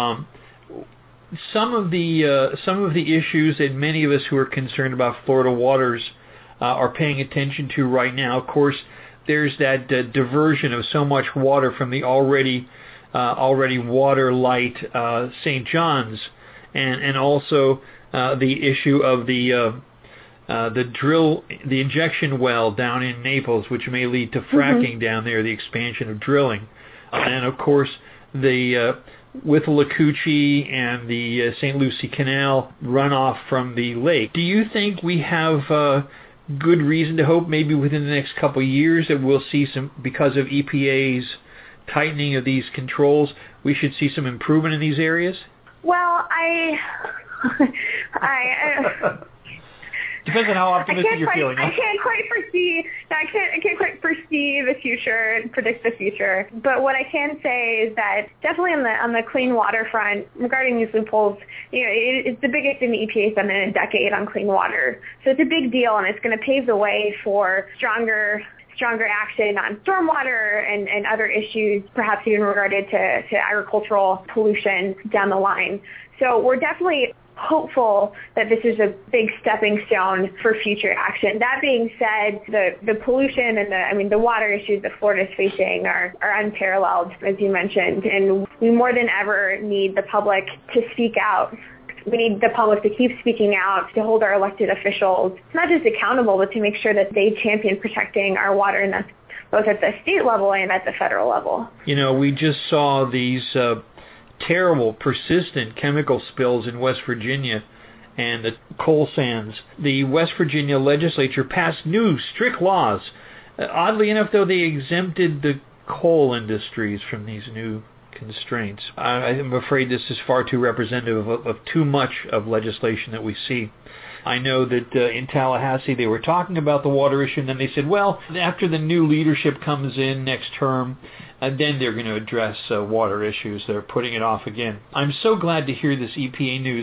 Some of the issues that many of us who are concerned about Florida waters are paying attention to right now. Of course, there's that diversion of so much water from the already water light St. John's, and also the issue of the injection well down in Naples, which may lead to fracking down there, the expansion of drilling, and of course with Lacoochee and the St. Lucie Canal runoff from the lake. Do you think we have good reason to hope maybe within the next couple of years that we'll see some, because of EPA's tightening of these controls, we should see some improvement in these areas? Well, depends on how optimistic you're feeling. I can't quite foresee the future and predict the future. But what I can say is that definitely on the clean water front, regarding these loopholes, it's the biggest thing the EPA has done in a decade on clean water. So it's a big deal, and it's going to pave the way for stronger action on stormwater and other issues, perhaps even regarded to agricultural pollution down the line. So we're definitely hopeful that this is a big stepping stone for future action. That being said, the pollution and the water issues that Florida is facing are unparalleled, as you mentioned, and we more than ever need the public to speak out. We need the public to keep speaking out, to hold our elected officials not just accountable, but to make sure that they champion protecting our water, and that's both at the state level and at the federal level. We just saw these terrible, persistent chemical spills in West Virginia and the coal sands. The West Virginia legislature passed new strict laws. Oddly enough, though, they exempted the coal industries from these new constraints. I'm afraid this is far too representative of too much of legislation that we see. I know that in Tallahassee they were talking about the water issue, and then they said, well, after the new leadership comes in next term, then they're going to address water issues. They're putting it off again. I'm so glad to hear this EPA news.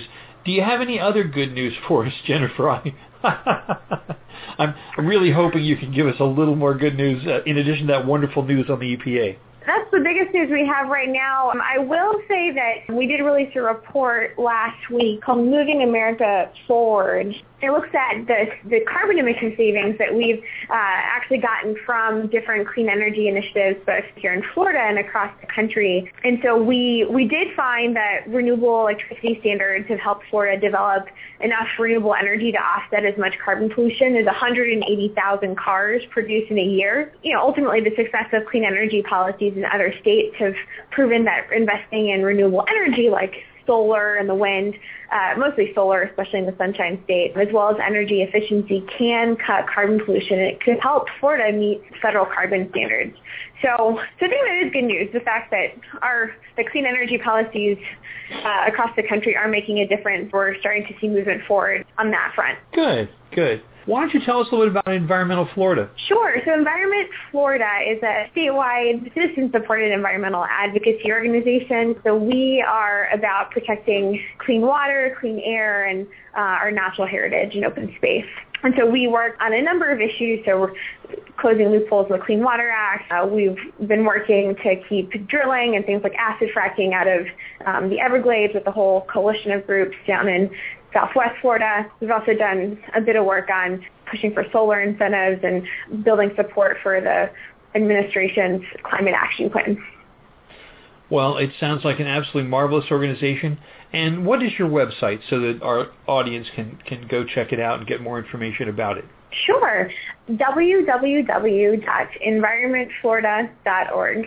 Do you have any other good news for us, Jennifer? I'm really hoping you can give us a little more good news in addition to that wonderful news on the EPA. That's the biggest news we have right now. I will say that we did release a report last week called Moving America Forward. It looks at the carbon emission savings that we've actually gotten from different clean energy initiatives, both here in Florida and across the country. And so we did find that renewable electricity standards have helped Florida develop enough renewable energy to offset as much carbon pollution as 180,000 cars produced in a year. Ultimately, the success of clean energy policies in other states have proven that investing in renewable energy like solar and the wind, mostly solar, especially in the Sunshine State, as well as energy efficiency, can cut carbon pollution. It could help Florida meet federal carbon standards. So I think that is good news, the fact that the clean energy policies across the country are making a difference. We're starting to see movement forward on that front. Good. Why don't you tell us a little bit about Environmental Florida? Sure. So Environment Florida is a statewide citizen-supported environmental advocacy organization. So we are about protecting clean water, clean air, and our natural heritage and open space. And so we work on a number of issues. So we're closing loopholes in the Clean Water Act. We've been working to keep drilling and things like acid fracking out of the Everglades with a whole coalition of groups down in Southwest Florida. We've also done a bit of work on pushing for solar incentives and building support for the administration's climate action plan. Well, it sounds like an absolutely marvelous organization. And what is your website so that our audience can go check it out and get more information about it? Sure. www.environmentflorida.org.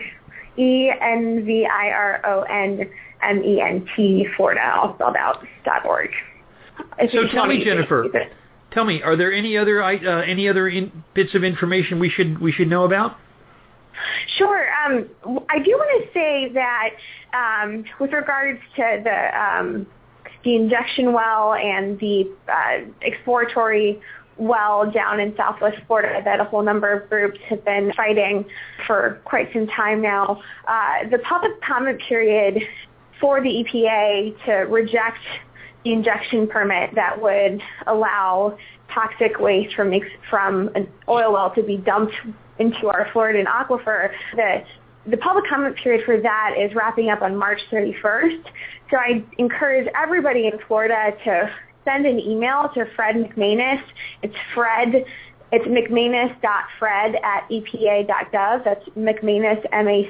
ENVIRONMENT Florida, all spelled out, .org. So tell me, Jennifer, are there any other bits of information we should know about? Sure. I do want to say that with regards to the injection well and the exploratory well down in Southwest Florida that a whole number of groups have been fighting for quite some time now, the public comment period for the EPA to reject the injection permit that would allow toxic waste from an oil well to be dumped into our Floridan aquifer, the public comment period for that is wrapping up on March 31st. So I encourage everybody in Florida to send an email to Fred McManus. It's mcmanus.fred@epa.gov. That's McManus,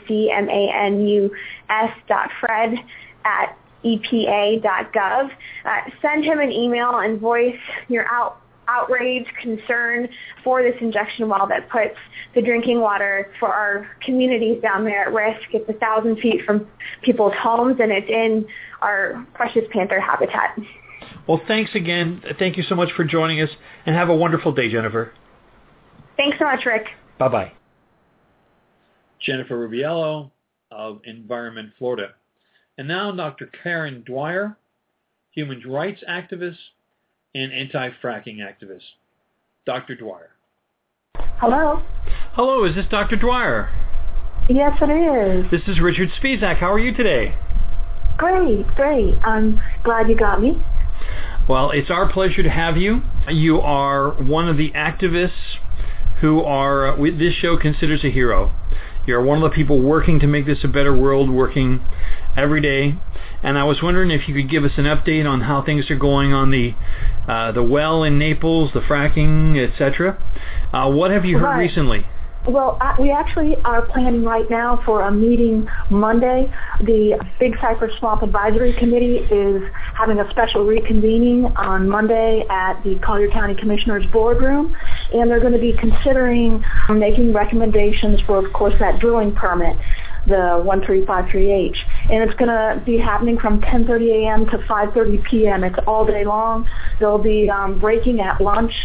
McManus.fred@epa.gov. Send him an email and voice your outrage, concern for this injection well that puts the drinking water for our communities down there at risk. It's 1,000 feet from people's homes, and it's in our precious panther habitat. Well, thanks again. Thank you so much for joining us, and have a wonderful day, Jennifer. Thanks so much, Rick. Bye-bye. Jennifer Rubiello of Environment Florida. And now Dr. Karen Dwyer, human rights activist and anti-fracking activist. Dr. Dwyer. Hello. Hello, is this Dr. Dwyer? Yes, it is. This is Richard Spisak. How are you today? Great. I'm glad you got me. Well, it's our pleasure to have you. You are one of the activists who this show considers a hero. You're one of the people working to make this a better world, working every day. And I was wondering if you could give us an update on how things are going on the well in Naples, the fracking, etc. What have you heard recently? Well, we actually are planning right now for a meeting Monday. The Big Cypress Swamp Advisory Committee is having a special reconvening on Monday at the Collier County Commissioners Boardroom, and they're going to be considering making recommendations for, of course, that drilling permit, the 1353H. And it's going to be happening from 10:30 a.m. to 5:30 p.m. It's all day long. They'll be breaking at lunch,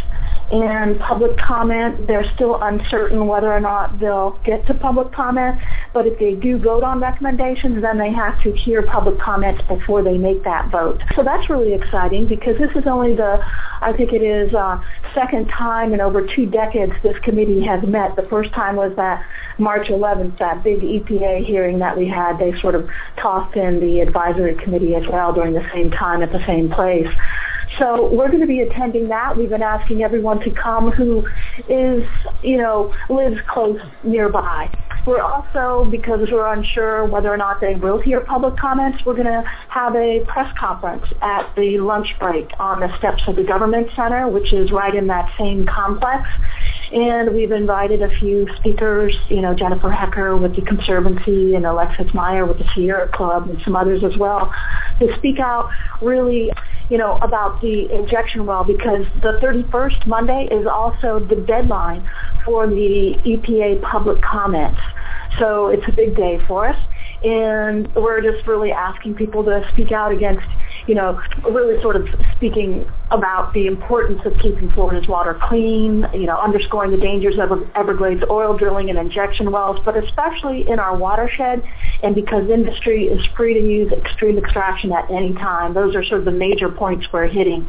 and public comment. They're still uncertain whether or not they'll get to public comment, but if they do vote on recommendations, then they have to hear public comments before they make that vote. So that's really exciting because this is only I think it is second time in over 2 decades this committee has met. The first time was that March 11th, that big EPA hearing that we had. They sort of tossed in the advisory committee as well during the same time at the same place. So we're going to be attending that. We've been asking everyone to come who is, lives close nearby. We're also, because we're unsure whether or not they will hear public comments, we're going to have a press conference at the lunch break on the steps of the Government Center, which is right in that same complex. And we've invited a few speakers, Jennifer Hecker with the Conservancy and Alexis Meyer with the Sierra Club and some others as well, to speak out really, about the injection well, because the 31st Monday is also the deadline for the EPA public comments. So it's a big day for us. And we're just really asking people to speak out against, really sort of speaking about the importance of keeping Florida's water clean, underscoring the dangers of Everglades oil drilling and injection wells, but especially in our watershed, and because industry is free to use extreme extraction at any time. Those are sort of the major points we're hitting.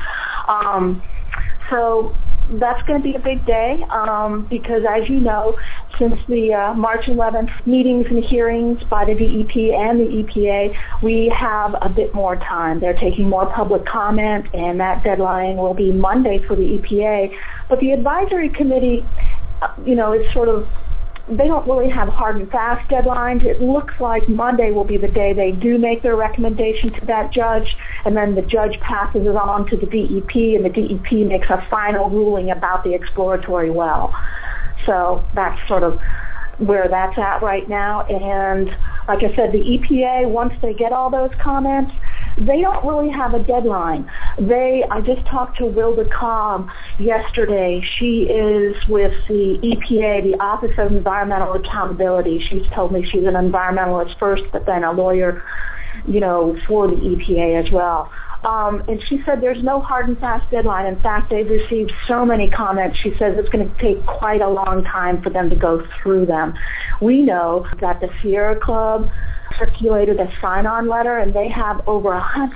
So that's going to be a big day because, as you know, since the March 11th meetings and hearings by the DEP and the EPA, we have a bit more time. They're taking more public comment, and that deadline will be Monday for the EPA. But the advisory committee, it's sort of, they don't really have hard and fast deadlines. It looks like Monday will be the day they do make their recommendation to that judge, and then the judge passes it on to the DEP, and the DEP makes a final ruling about the exploratory well. So that's sort of where that's at right now. And like I said, the EPA, once they get all those comments, they don't really have a deadline. I just talked to Wilda Cobb yesterday. She is with the EPA, the Office of Environmental Accountability. She's told me she's an environmentalist first, but then a lawyer, for the EPA as well. And she said there's no hard and fast deadline. In fact, they've received so many comments. She says it's going to take quite a long time for them to go through them. We know that the Sierra Club circulated a sign-on letter, and they have over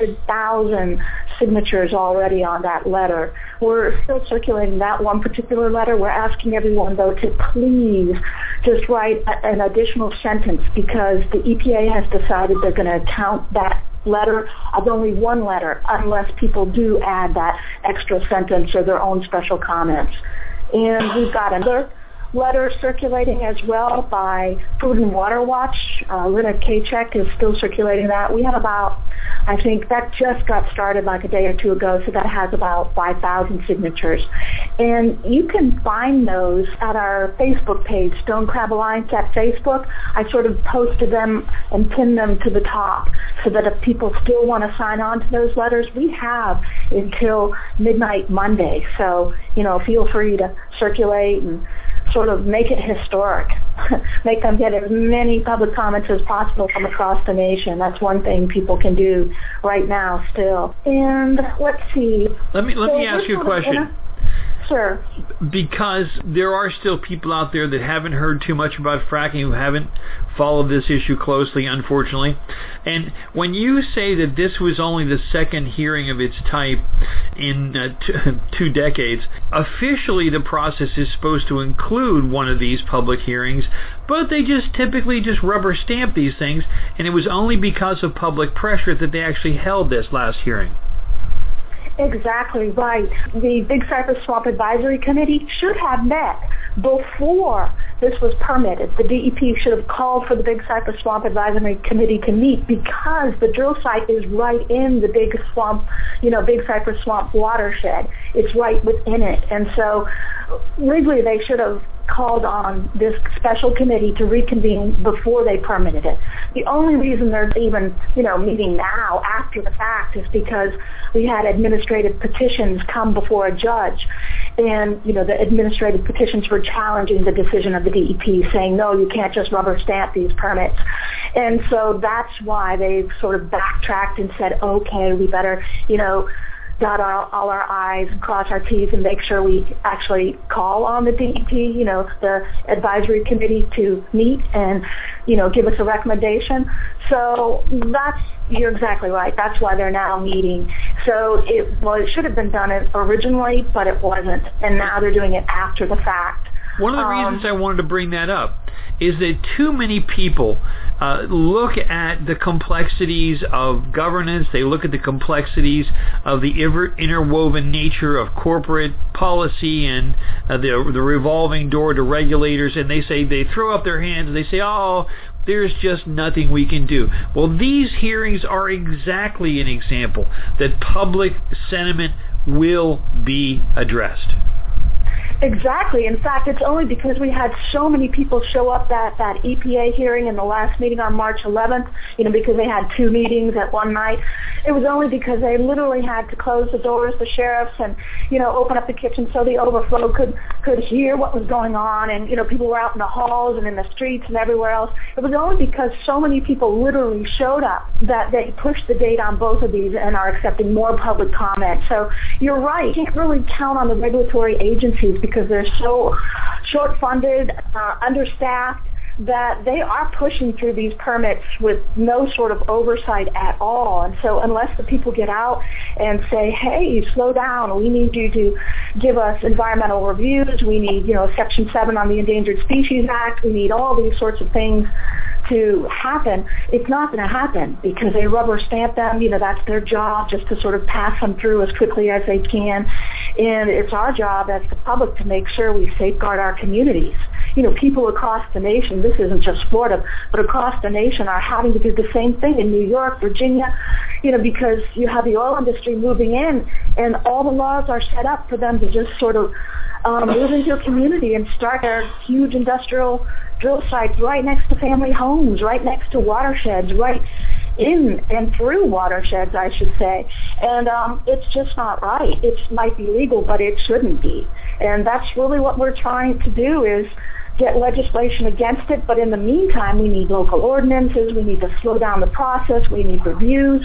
100,000 signatures already on that letter. We're still circulating that one particular letter. We're asking everyone, though, to please just write an additional sentence, because the EPA has decided they're going to count that letter as only one letter unless people do add that extra sentence or their own special comments. And we've got another letter circulating as well by Food and Water Watch. Lina Kachek is still circulating that. We have about, I think that just got started like a day or two ago, so that has about 5,000 signatures. And you can find those at our Facebook page, Stone Crab Alliance at Facebook. I sort of posted them and pinned them to the top so that if people still want to sign on to those letters, we have until midnight Monday. So, feel free to circulate and sort of make it historic, make them get as many public comments as possible from across the nation. That's one thing people can do right now still. And let's see. Let me ask you a question. Sure. Because there are still people out there that haven't heard too much about fracking, who haven't followed this issue closely, unfortunately. And when you say that this was only the second hearing of its type in 2 decades, officially the process is supposed to include one of these public hearings, but they just typically just rubber stamp these things, and it was only because of public pressure that they actually held this last hearing. Exactly right. The Big Cypress Swamp Advisory Committee should have met before this was permitted. The DEP should have called for the Big Cypress Swamp Advisory Committee to meet, because the drill site is right in the Big Cypress Swamp watershed. It's right within it. And so legally they should have called on this special committee to reconvene before they permitted it. The only reason they're even, meeting now after the fact is because we had administrative petitions come before a judge, and, the administrative petitions were challenging the decision of the DEP, saying, no, you can't just rubber stamp these permits. And so that's why they've sort of backtracked and said, okay, we better, dot all our I's and cross our T's and make sure we actually call on the DEP, the advisory committee to meet and, give us a recommendation. So you're exactly right. That's why they're now meeting. So it should have been done originally, but it wasn't. And now they're doing it after the fact. One of the reasons I wanted to bring that up is that too many people look at the complexities of governance. They look at the complexities of the interwoven nature of corporate policy and the revolving door to regulators, and they throw up their hands and they say, oh, there's just nothing we can do. Well, these hearings are exactly an example that public sentiment will be addressed. Exactly. In fact, it's only because we had so many people show up at that EPA hearing in the last meeting on March 11th, because they had 2 meetings at one night. It was only because they literally had to close the doors, the sheriffs, and, open up the kitchen so the overflow could hear what was going on. And, people were out in the halls and in the streets and everywhere else. It was only because so many people literally showed up that they pushed the date on both of these and are accepting more public comment. So you're right. You can't really count on the regulatory agencies because they're so short-funded, understaffed, that they are pushing through these permits with no sort of oversight at all. And so unless the people get out and say, hey, slow down, we need you to give us environmental reviews, we need, Section 7 on the Endangered Species Act, we need all these sorts of things to happen, it's not going to happen because they rubber stamp them. That's their job, just to sort of pass them through as quickly as they can. And it's our job as the public to make sure we safeguard our communities. People across the nation, this isn't just Florida, but across the nation are having to do the same thing in New York, Virginia, because you have the oil industry moving in and all the laws are set up for them to just sort of move into a community and start their huge industrial drill sites right next to family homes, right next to watersheds, right in and through watersheds, I should say. And it's just not right. It might be legal, but it shouldn't be. And that's really what we're trying to do is get legislation against it. But in the meantime, we need local ordinances. We need to slow down the process. We need reviews.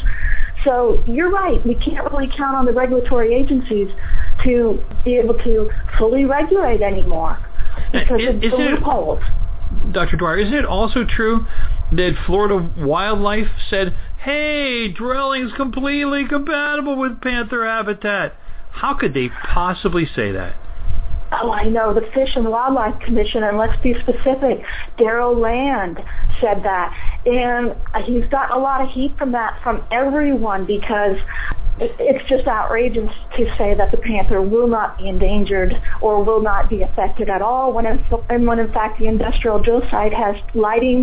So you're right. We can't really count on the regulatory agencies to be able to fully regulate anymore because of the loopholes. Dr. Dwyer, isn't it also true that Florida Wildlife said, hey, drilling's completely compatible with panther habitat? How could they possibly say that? Oh, I know. The Fish and Wildlife Commission, and let's be specific, Darrell Land said that. And he's gotten a lot of heat from that from everyone because it's just outrageous to say that the panther will not be endangered or will not be affected at all when in fact the industrial drill site has lighting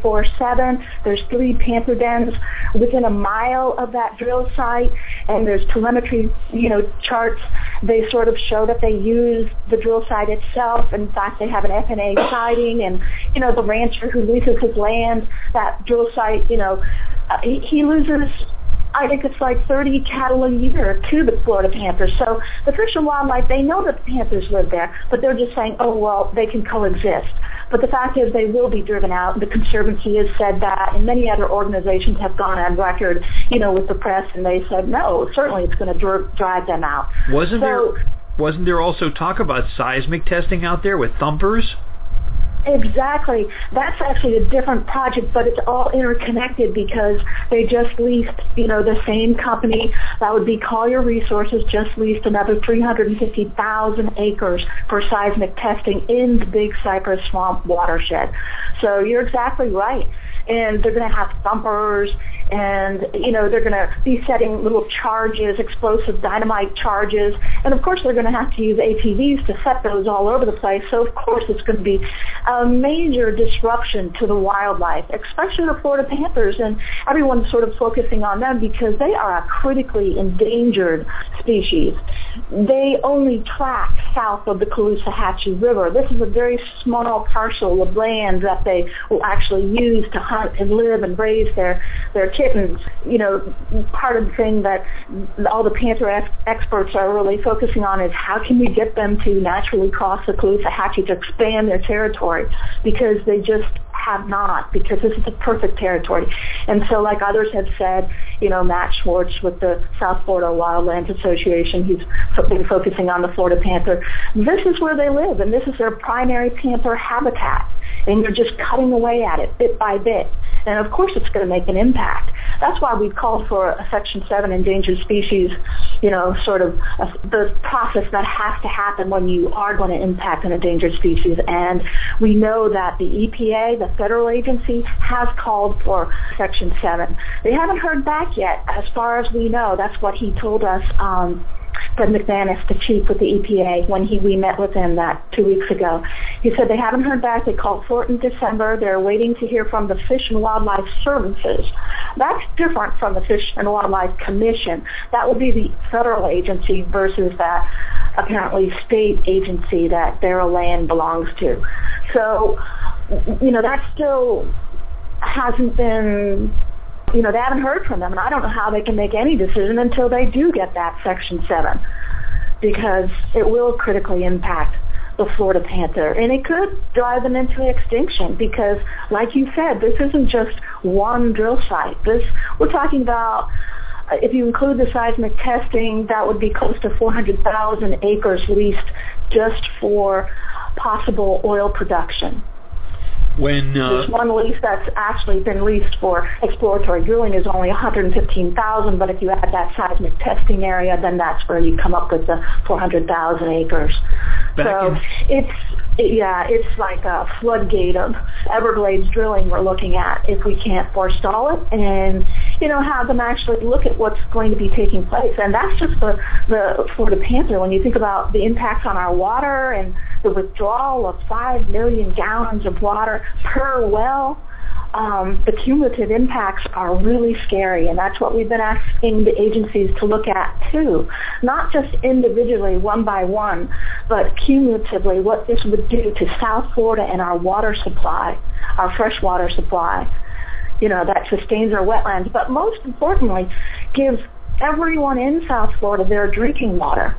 24/7. There's 3 panther dens within a mile of that drill site, and there's telemetry, charts. They sort of show that they use the drill site itself. In fact, they have an FNA sighting, and the rancher who leases his land, that drill site, he loses, I think it's like 30 cattle a year to the Florida Panthers. So the Fish and Wildlife, they know that the Panthers live there, but they're just saying, oh, well, they can coexist. But the fact is they will be driven out. The Conservancy has said that, and many other organizations have gone on record, with the press, and they said, no, certainly it's going to drive them out. Wasn't there also talk about seismic testing out there with thumpers? Exactly. That's actually a different project, but it's all interconnected because they just leased, the same company, that would be Collier Resources, just leased another 350,000 acres for seismic testing in the Big Cypress Swamp watershed. So you're exactly right. And they're going to have thumpers, and, they're going to be setting little charges, explosive dynamite charges, and of course they're going to have to use ATVs to set those all over the place. So of course it's going to be a major disruption to the wildlife, especially the Florida Panthers, and everyone's sort of focusing on them because they are a critically endangered species. They only track south of the Caloosahatchee River. This is a very small parcel of land that they will actually use to hunt and live and raise their kittens. Part of the thing that all the panther experts are really focusing on is how can we get them to naturally cross the Caloosahatchee to expand their territory, because they just have not, because this is the perfect territory. And so like others have said, Matt Schwartz with the South Florida Wildlands Association, he's been focusing on the Florida panther. This is where they live, and this is their primary panther habitat. And you're just cutting away at it bit by bit. And of course it's going to make an impact. That's why we've called for a Section 7 endangered species, the process that has to happen when you are going to impact an endangered species. And we know that the EPA, the federal agency, has called for Section 7. They haven't heard back yet, as far as we know. That's what he told us, Fred McManus, the chief with the EPA, when we met with him 2 weeks ago. He said they haven't heard back. They called for it in December. They're waiting to hear from the Fish and Wildlife Services. That's different from the Fish and Wildlife Commission. That would be the federal agency versus that apparently state agency that Barrow Land belongs to. So, that still hasn't been... they haven't heard from them, and I don't know how they can make any decision until they do get that Section 7, because it will critically impact the Florida panther, and it could drive them into extinction because, like you said, this isn't just one drill site. We're talking about, if you include the seismic testing, that would be close to 400,000 acres leased just for possible oil production. This one lease that's actually been leased for exploratory drilling is only 115,000, but if you add that seismic testing area, then that's where you come up with the 400,000 acres. It's like a floodgate of Everglades drilling we're looking at if we can't forestall it and, have them actually look at what's going to be taking place. And that's just the Florida panther. When you think about the impacts on our water and the withdrawal of 5 million gallons of water per well, the cumulative impacts are really scary, and that's what we've been asking the agencies to look at too. Not just individually, one by one, but cumulatively what this would do to South Florida and our water supply, our fresh water supply, that sustains our wetlands, but most importantly, gives everyone in South Florida their drinking water.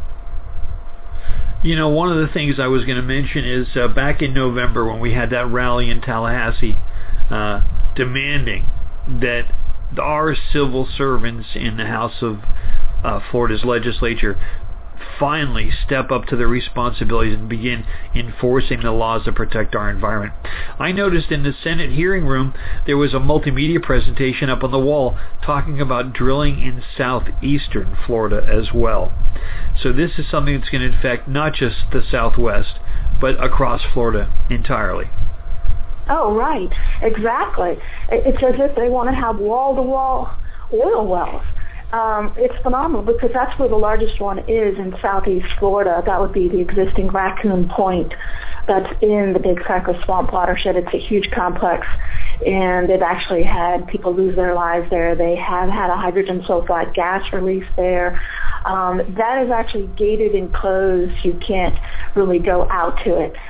One of the things I was going to mention is back in November when we had that rally in Tallahassee demanding that our civil servants in the House of Florida's legislature finally step up to their responsibilities and begin enforcing the laws that protect our environment. I noticed in the Senate hearing room there was a multimedia presentation up on the wall talking about drilling in southeastern Florida as well. So this is something that's going to affect not just the Southwest, but across Florida entirely. Oh, right. Exactly. It's as if they want to have wall-to-wall oil wells. It's phenomenal because that's where the largest one is in southeast Florida. That would be the existing Raccoon Point that's in the Big Cypress Swamp watershed. It's a huge complex, and they've actually had people lose their lives there. They have had a hydrogen sulfide gas release there. That is actually gated and closed. You can't really go out to it.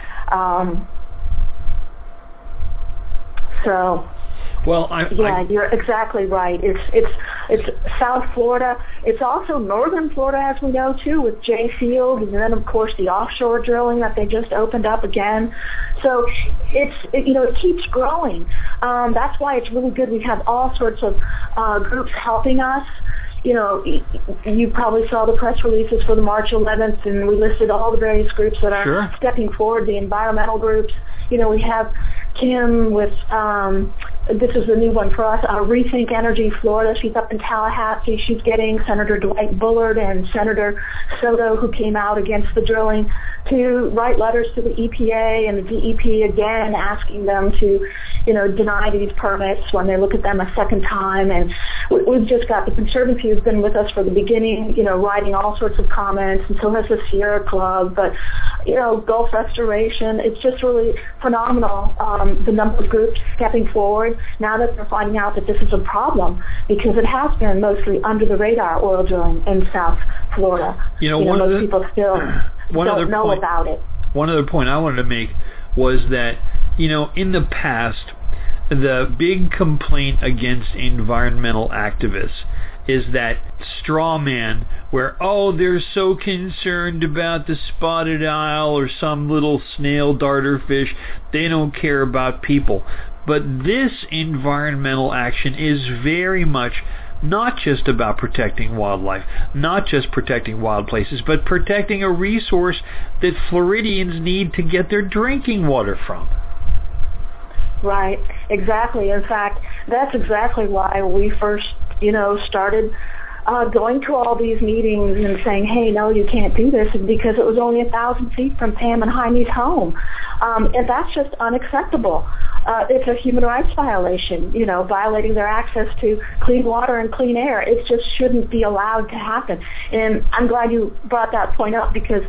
You're exactly right. It's South Florida. It's also northern Florida, as we know too, with Jay Field, and then of course the offshore drilling that they just opened up again. So it keeps growing. That's why it's really good. We have all sorts of groups helping us. You probably saw the press releases for the March 11th, and we listed all the various groups that are stepping forward, the environmental groups. We have Kim with, this is the new one for us, Rethink Energy Florida. She's up in Tallahassee. She's getting Senator Dwight Bullard and Senator Soto, who came out against the drilling, to write letters to the EPA and the DEP again, asking them to, deny these permits when they look at them a second time. And we've just got the Conservancy who's been with us from the beginning, writing all sorts of comments, and so has the Sierra Club. But, Gulf Restoration, it's just really phenomenal, the number of groups stepping forward now that they're finding out that this is a problem, because it has been mostly under the radar oil drilling in South Florida. Most people still don't know about it. One other point I wanted to make was that, in the past, the big complaint against environmental activists is that straw man where, oh, they're so concerned about the spotted owl or some little snail darter fish, they don't care about people. But this environmental action is very much not just about protecting wildlife, not just protecting wild places, but protecting a resource that Floridians need to get their drinking water from. Right, exactly. In fact, that's exactly why we first, started going to all these meetings and saying, hey, no, you can't do this, because it was only 1,000 feet from Pam and Jaime's home. And that's just unacceptable. It's a human rights violation, violating their access to clean water and clean air. It just shouldn't be allowed to happen. And I'm glad you brought that point up, because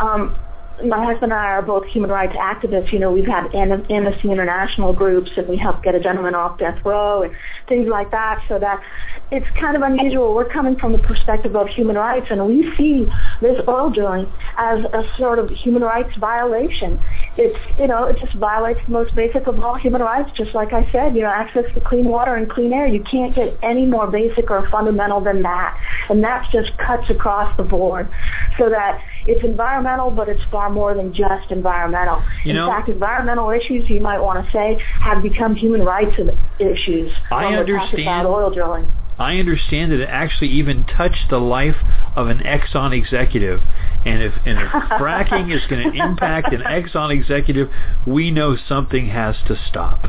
my husband and I are both human rights activists. We've had Amnesty International groups, and we helped get a gentleman off death row and things like that, so that it's kind of unusual. We're coming from the perspective of human rights, and we see this oil drilling as a sort of human rights violation. It just violates the most basic of all human rights, just like I said, access to clean water and clean air. You can't get any more basic or fundamental than that, and that just cuts across the board, so that it's environmental, but it's far more than just environmental. In fact, environmental issues, you might want to say, have become human rights issues. I understand. About oil drilling. I understand that it actually even touched the life of an Exxon executive. And if fracking is going to impact an Exxon executive, we know something has to stop.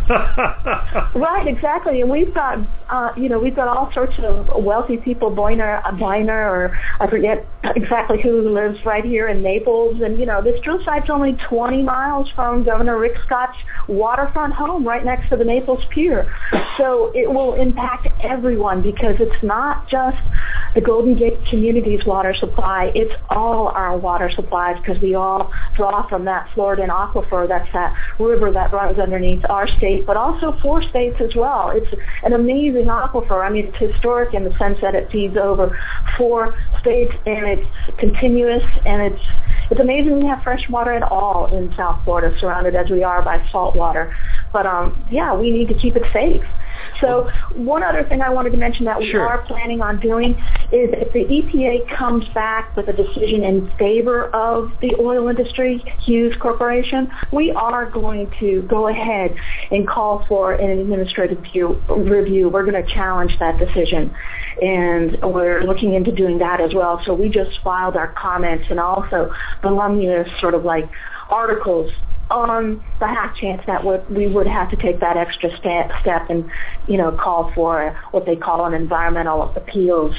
Right, exactly. And we've got, we've got all sorts of wealthy people, Boyner, or I forget exactly who lives right here in Naples. And, this drill site's only 20 miles from Governor Rick Scott's waterfront home right next to the Naples Pier. So it will impact everyone, because it's not just the Golden Gate community's water supply. It's all our water supplies, because we all draw from that Floridan aquifer. That's that river that runs underneath our state, but also 4 states as well. It's an amazing aquifer. I mean, it's historic in the sense that it feeds over 4 states, and it's continuous, and it's amazing we have fresh water at all in South Florida, surrounded as we are by salt water. But we need to keep it safe. So one other thing I wanted to mention that we are planning on doing is, if the EPA comes back with a decision in favor of the oil industry, Hughes Corporation, we are going to go ahead and call for an administrative review. We're going to challenge that decision, and we're looking into doing that as well. So we just filed our comments and also voluminous sort of like articles on the half chance that we would have to take that extra step and, call for what they call an environmental appeals,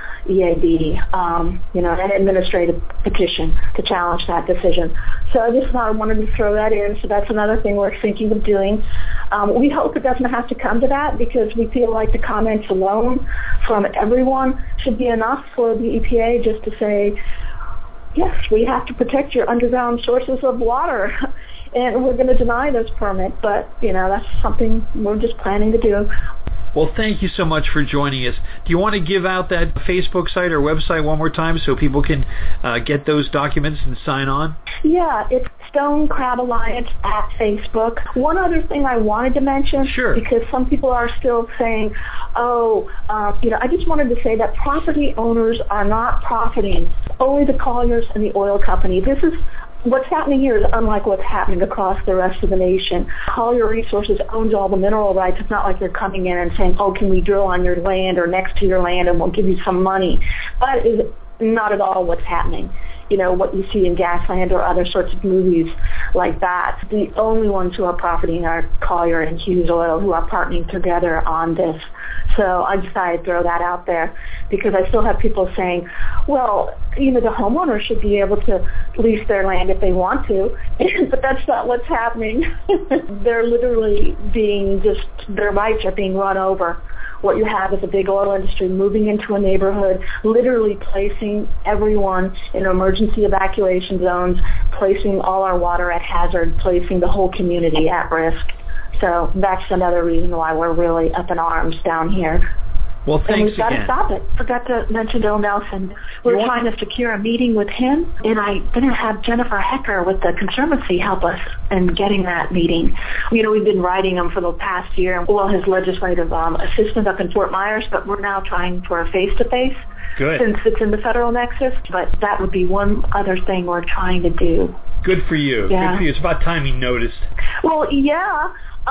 EAD, an administrative petition to challenge that decision. So I just wanted to throw that in. So that's another thing we're thinking of doing. We hope it doesn't have to come to that, because we feel like the comments alone from everyone should be enough for the EPA just to say, yes, we have to protect your underground sources of water. And we're going to deny this permit, but, that's something we're just planning to do. Well, thank you so much for joining us. Do you want to give out that Facebook site or website one more time so people can get those documents and sign on? Yeah, it's Stone Crab Alliance at Facebook. One other thing I wanted to mention, because some people are still saying, I just wanted to say that property owners are not profiting. Only the Colliers and the oil company. What's happening here is unlike what's happening across the rest of the nation. Collier Resources owns all the mineral rights. It's not like they're coming in and saying, can we drill on your land or next to your land and we'll give you some money. That is not at all what's happening. What you see in Gasland or other sorts of movies like that. The only ones who are profiting are Collier and Hughes Oil, who are partnering together on this. So I decided to throw that out there, because I still have people saying, the homeowner should be able to lease their land if they want to, but that's not what's happening. They're literally their rights are being run over. What you have is a big oil industry moving into a neighborhood, literally placing everyone in emergency evacuation zones, placing all our water at hazard, placing the whole community at risk. So that's another reason why we're really up in arms down here. Well, thanks and we've got again. to stop it. Forgot to mention Bill Nelson. We're trying to secure a meeting with him, and I'm going to have Jennifer Hecker with the Conservancy help us in getting that meeting. You know, we've been writing him for the past year. Well, his legislative assistant up in Fort Myers, but we're now trying for a face-to-face. Good. Since it's in the federal nexus, but that would be one other thing we're trying to do. Good for you. Yeah. Good for you. It's about time he noticed. Well, yeah.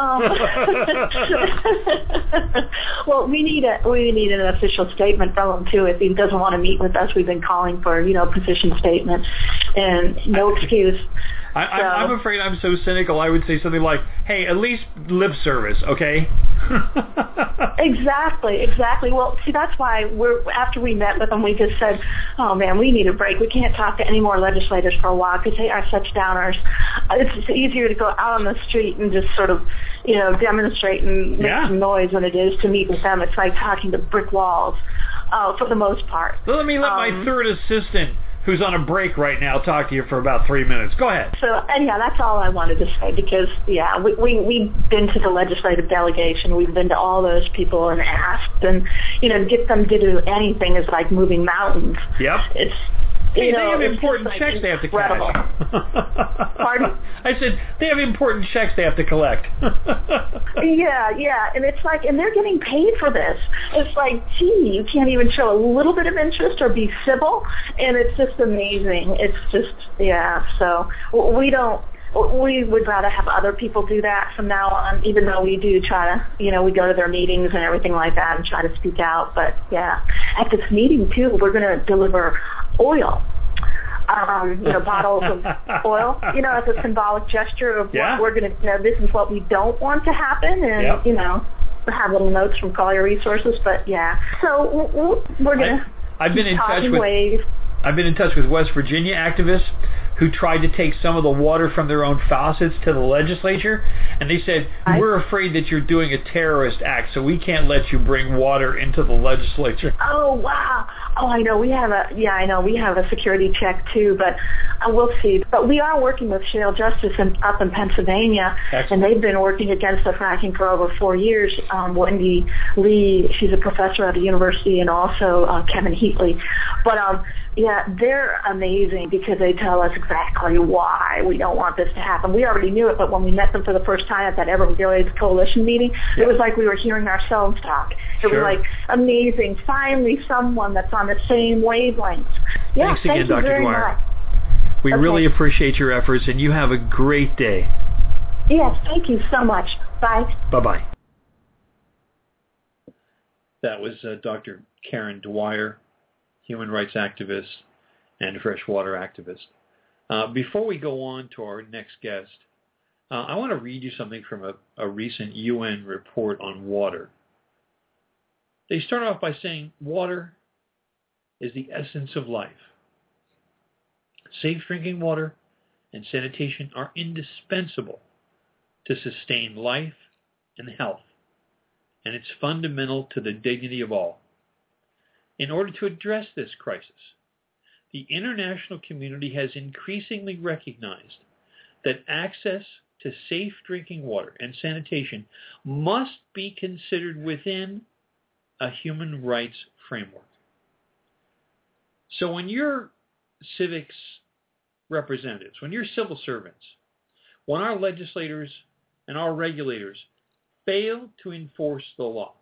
Well, we need an official statement from him too. If he doesn't want to meet with us, we've been calling for position statement, and no excuse. I'm afraid I'm so cynical. I would say something like, "Hey, at least lip service, okay?" Exactly. Well, see, that's why after we met with them, we just said, "Oh man, we need a break. We can't talk to any more legislators for a while because they are such downers. It's easier to go out on the street and just sort of, demonstrate and make some noise than it is to meet with them. It's like talking to brick walls, for the most part." Well, let my third assistant, who's on a break right now, talk to you for about 3 minutes. Go ahead. So, anyhow, that's all I wanted to say because, we've been to the legislative delegation. We've been to all those people and asked, and, to get them to do anything is like moving mountains. Yep. It's, they have important checks they have to cash. Pardon? I said, they have important checks they have to collect. Yeah, and it's like, and they're getting paid for this. It's like, gee, you can't even show a little bit of interest or be civil, and it's just amazing. It's just, so we would rather have other people do that from now on, even though we do try to, we go to their meetings and everything like that and try to speak out. But, at this meeting, too, we're going to deliver oil, bottles of oil, as a symbolic gesture of what we're going to, this is what we don't want to happen, and, have little notes from Collier Resources. But, so we're going to keep talking ways. I've been in touch with West Virginia activists who tried to take some of the water from their own faucets to the legislature, and they said, we're afraid that you're doing a terrorist act, so we can't let you bring water into the legislature. Oh, wow. Oh, I know. We have a security check, too, but we'll see. But we are working with Shale Justice up in Pennsylvania, and they've been working against the fracking for over 4 years. Wendy Lee, she's a professor at the university, and also Kevin Heatley. But, they're amazing because they tell us exactly why we don't want this to happen. We already knew it, but when we met them for the first time at that Everglades Coalition meeting, it was like we were hearing ourselves talk. It was like amazing. Finally, someone that's on the same wavelength. Thanks again, Dr. Dwyer. We really appreciate your efforts, and you have a great day. Yes, thank you so much. Bye. Bye-bye. That was Dr. Karen Dwyer, human rights activist and freshwater activist. Before we go on to our next guest, I want to read you something from a recent UN report on water. They start off by saying, water is the essence of life. Safe drinking water and sanitation are indispensable to sustain life and health, and it's fundamental to the dignity of all. In order to address this crisis, the international community has increasingly recognized that access to safe drinking water and sanitation must be considered within a human rights framework. So when your civics representatives, when your civil servants, when our legislators and our regulators fail to enforce the law,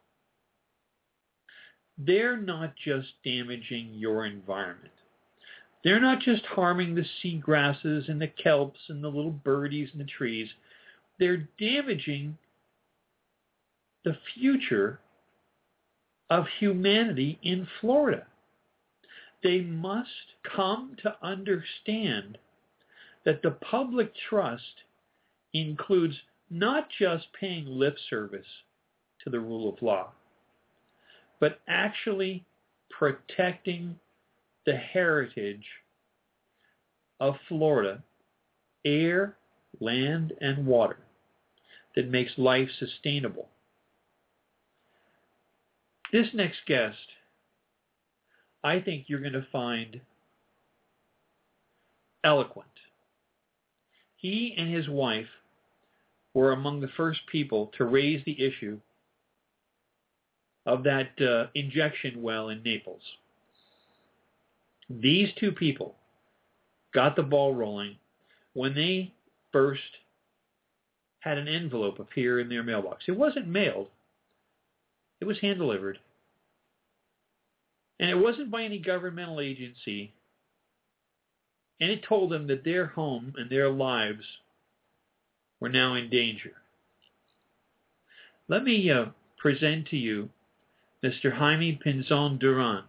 they're not just damaging your environment. They're not just harming the seagrasses and the kelps and the little birdies and the trees. They're damaging the future of humanity in Florida. They must come to understand that the public trust includes not just paying lip service to the rule of law, but actually protecting the heritage of Florida, air, land, and water that makes life sustainable. This next guest, I think you're going to find eloquent. He and his wife were among the first people to raise the issue of that injection well in Naples. These two people got the ball rolling when they first had an envelope appear in their mailbox. It wasn't mailed. It was hand-delivered. And it wasn't by any governmental agency. And it told them that their home and their lives were now in danger. Let me present to you Mr. Jaime Pinzon Duran.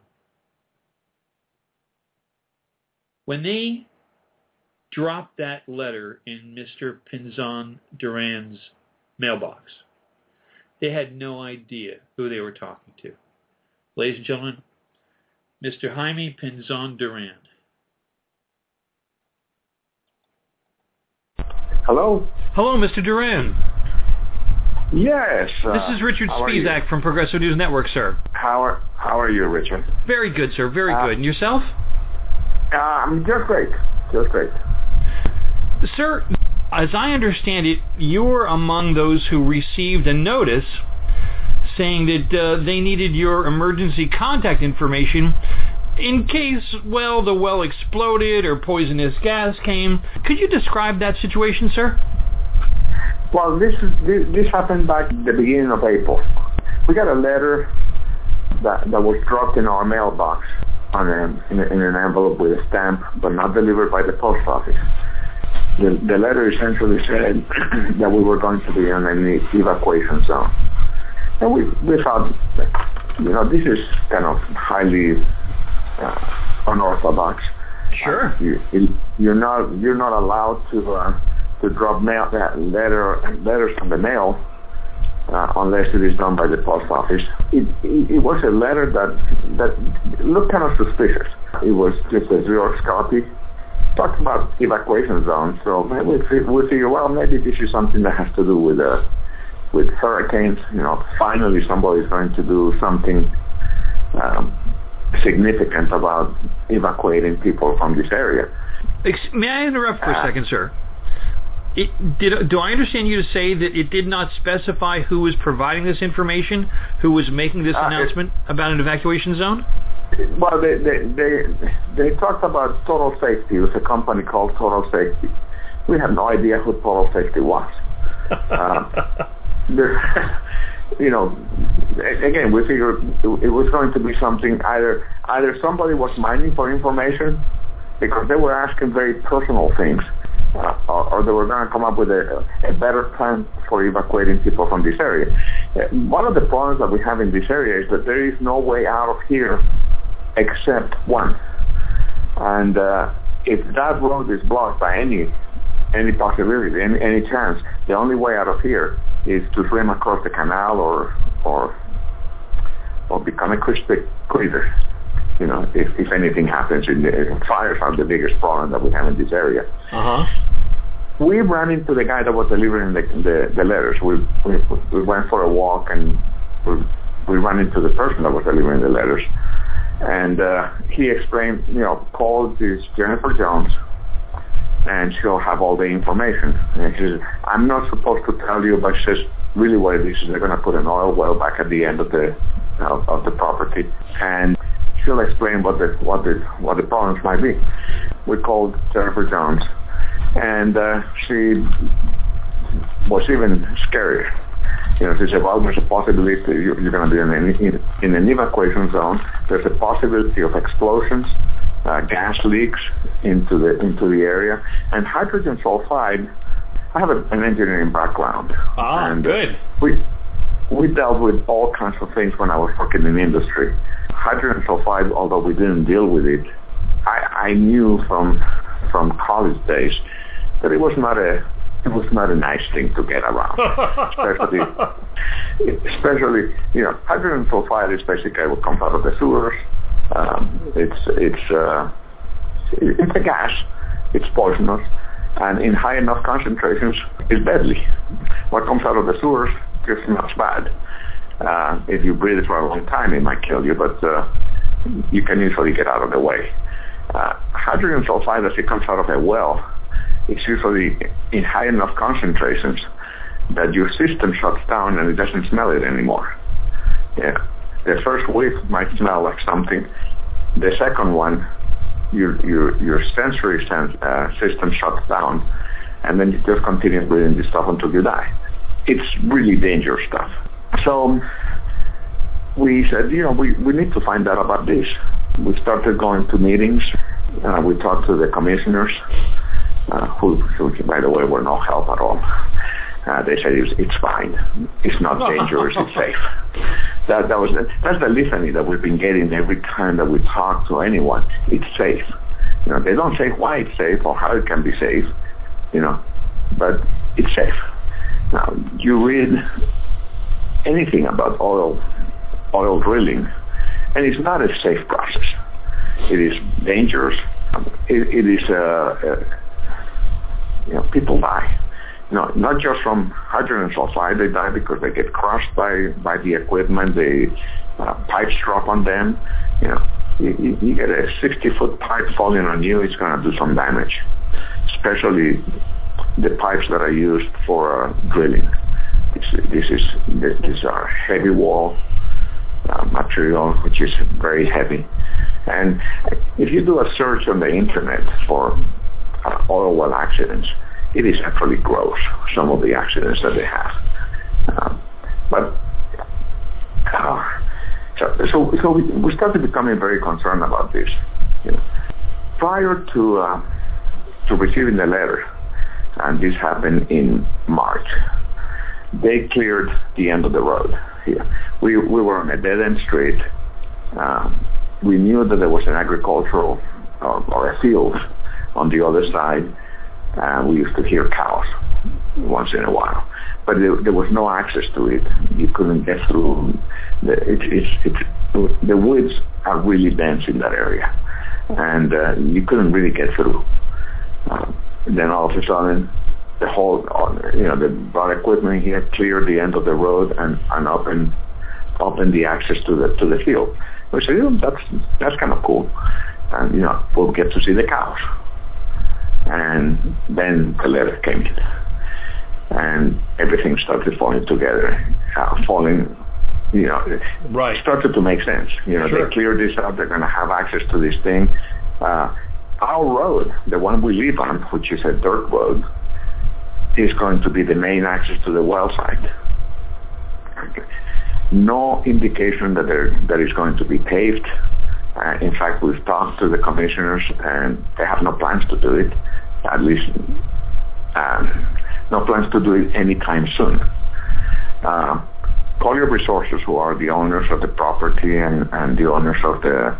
When they dropped that letter in Mr. Pinzon Duran's mailbox, they had no idea who they were talking to. Ladies and gentlemen, Mr. Jaime Pinzon Duran. Hello? Hello, Mr. Duran. Yes. This is Richard Spizak from Progressive News Network, sir. How are you, Richard? Very good, sir. Very good. And yourself? Just great. Just great. Sir, as I understand it, you were among those who received a notice saying that they needed your emergency contact information in case, well, the well exploded or poisonous gas came. Could you describe that situation, sir? Well, this happened back at the beginning of April. We got a letter that was dropped in our mailbox in an envelope with a stamp, but not delivered by the post office. The letter essentially said that we were going to be in an evacuation zone. And we thought, this is kind of highly unorthodox. Sure. You're not allowed to drop letters from the mail unless it is done by the post office. It was a letter that looked kind of suspicious. It was just a Xerox copy. Talked about evacuation zones, so we figure, well, maybe this is something that has to do with hurricanes. Finally somebody's going to do something significant about evacuating people from this area. May I interrupt for a second, sir? Do I understand you to say that it did not specify who was providing this information, who was making this announcement about an evacuation zone? Well, they talked about Total Safety. It was a company called Total Safety. We had no idea who Total Safety was. Again, we figured it was going to be something, either somebody was mining for information because they were asking very personal things, or they were going to come up with a better plan for evacuating people from this area. One of the problems that we have in this area is that there is no way out of here except one. And if that road is blocked by any possibility, any chance, the only way out of here is to swim across the canal or become a cruiser. If anything happens, fires are the biggest problem that we have in this area. We ran into the guy that was delivering the letters. We went for a walk and we ran into the person that was delivering the letters. And he explained, call this Jennifer Jones and she'll have all the information. And he says, I'm not supposed to tell you, but she says, really what it is they're going to put an oil well back at the end of the property, and she'll explain what the problems might be. We called Jennifer Jones, and she was even scarier. She said, well, there's a possibility you're going to be in an evacuation zone. There's a possibility of explosions, gas leaks into the area, and hydrogen sulfide. I have an engineering background. And good. We dealt with all kinds of things when I was working in the industry. Hydrogen sulfide, although we didn't deal with it, I knew from college days that it was not a nice thing to get around. especially hydrogen sulfide is basically what comes out of the sewers. It's a gas. It's poisonous, and in high enough concentrations, it's deadly. What comes out of the sewers just smells bad. If you breathe it for a long time, it might kill you, but you can usually get out of the way. Hydrogen sulfide, as it comes out of a well, it's usually in high enough concentrations that your system shuts down and it doesn't smell it anymore. Yeah. The first whiff might smell like something. The second one, your sensory system shuts down, and then you just continue breathing this stuff until you die. It's really dangerous stuff. So we said, we need to find out about this. We started going to meetings. We talked to the commissioners, who, by the way, were no help at all. They said it's fine. It's not dangerous. It's safe. That's the litany that we've been getting every time that we talk to anyone. It's safe. They don't say why it's safe or how it can be safe, but it's safe. Now, you read anything about oil drilling, and it's not a safe process. It is dangerous. It is, people die. Not just from hydrogen sulfide. They die because they get crushed by the equipment. The pipes drop on them. You get a 60-foot pipe falling on you, it's going to do some damage, especially the pipes that are used for drilling. These are heavy wall material, which is very heavy. And if you do a search on the internet for oil well accidents, it is actually gross, some of the accidents that they have. So we started becoming very concerned about this. Prior to receiving the letter, and this happened in March, they cleared the end of the road here. We were on a dead-end street. We knew that there was an agricultural or a field on the other side. We used to hear cows once in a while, but there was no access to it. You couldn't get through. The woods are really dense in that area, and you couldn't really get through. Then all of a sudden, the whole, the broad equipment here cleared the end of the road and opened the access to the field. We said, that's kind of cool, and we'll get to see the cows. And then the letter came in, and everything started falling together, right. Started to make sense. Sure. They cleared this out. They're going to have access to this thing. Our road, the one we live on, which is a dirt road, is going to be the main access to the well site. Okay. No indication that is going to be paved. In fact, we've talked to the commissioners, and they have no plans to do it, at least no plans to do it anytime soon. Collier Resources, who are the owners of the property and the owners of the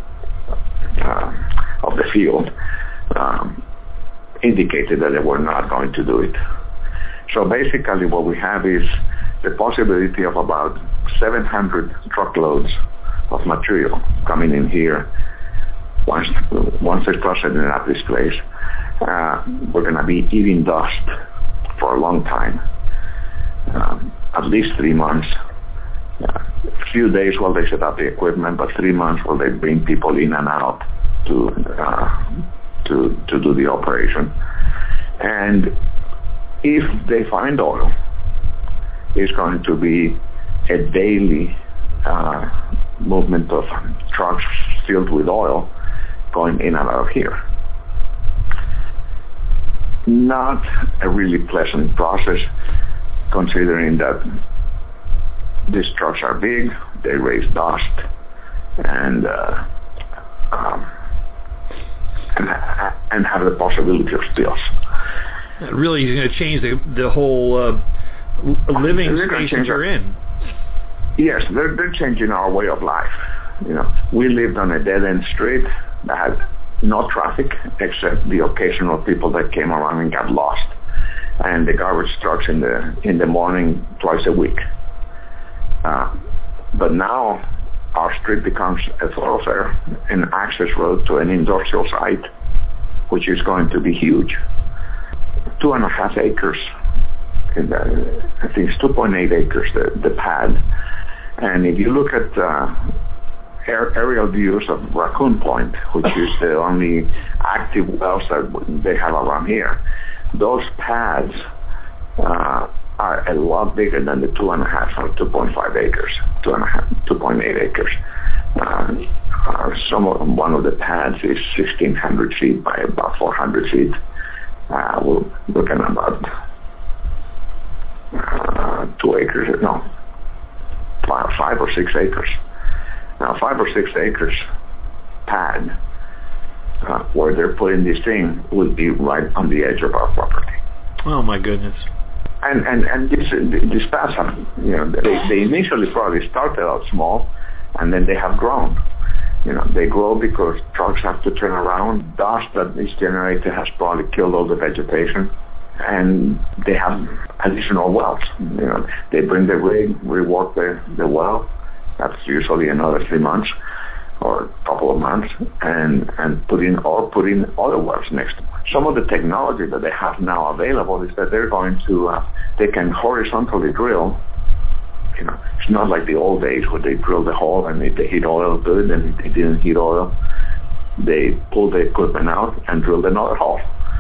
field, indicated that they were not going to do it. So basically what we have is the possibility of about 700 truckloads of material coming in here once they start setting up this place. We're going to be eating dust for a long time, at least 3 months. A few days while they set up the equipment, but 3 months while they bring people in and out to do the operation. And if they find oil, it's going to be a daily movement of trucks filled with oil going in and out of here. Not a really pleasant process, considering that these trucks are big, they raise dust, and have the possibility of spills. It really is going to change the whole living space that you're in. Yes, they're changing our way of life. We lived on a dead-end street that had no traffic except the occasional people that came around and got lost, and the garbage trucks in the morning twice a week. But now our street becomes a thoroughfare, an access road to an industrial site, which is going to be huge. 2.5 acres. I think it's 2.8 acres, the pad. And if you look at aerial views of Raccoon Point, which is the only active wells that they have around here, those pads are are a lot bigger than the 2.5 or 2.5 acres, 2.8 acres. One of the pads is 1,600 feet by about 400 feet. We're looking at about 2 acres, no, 5 or 6 acres. Now, 5 or 6 acres pad where they're putting this thing would be right on the edge of our property. Oh my goodness! And these pads have, they initially probably started out small, and then they have grown. They grow because trucks have to turn around. Dust that is generated has probably killed all the vegetation, and they have additional wells. They bring the rig, rework the well. That's usually another 3 months or a couple of months, and putting other wells next to it. Some of the technology that they have now available is that they're going to they can horizontally drill. It's not like the old days where they drill the hole and if they hit oil good, and if they didn't hit oil, they pull the equipment out and drill another hole.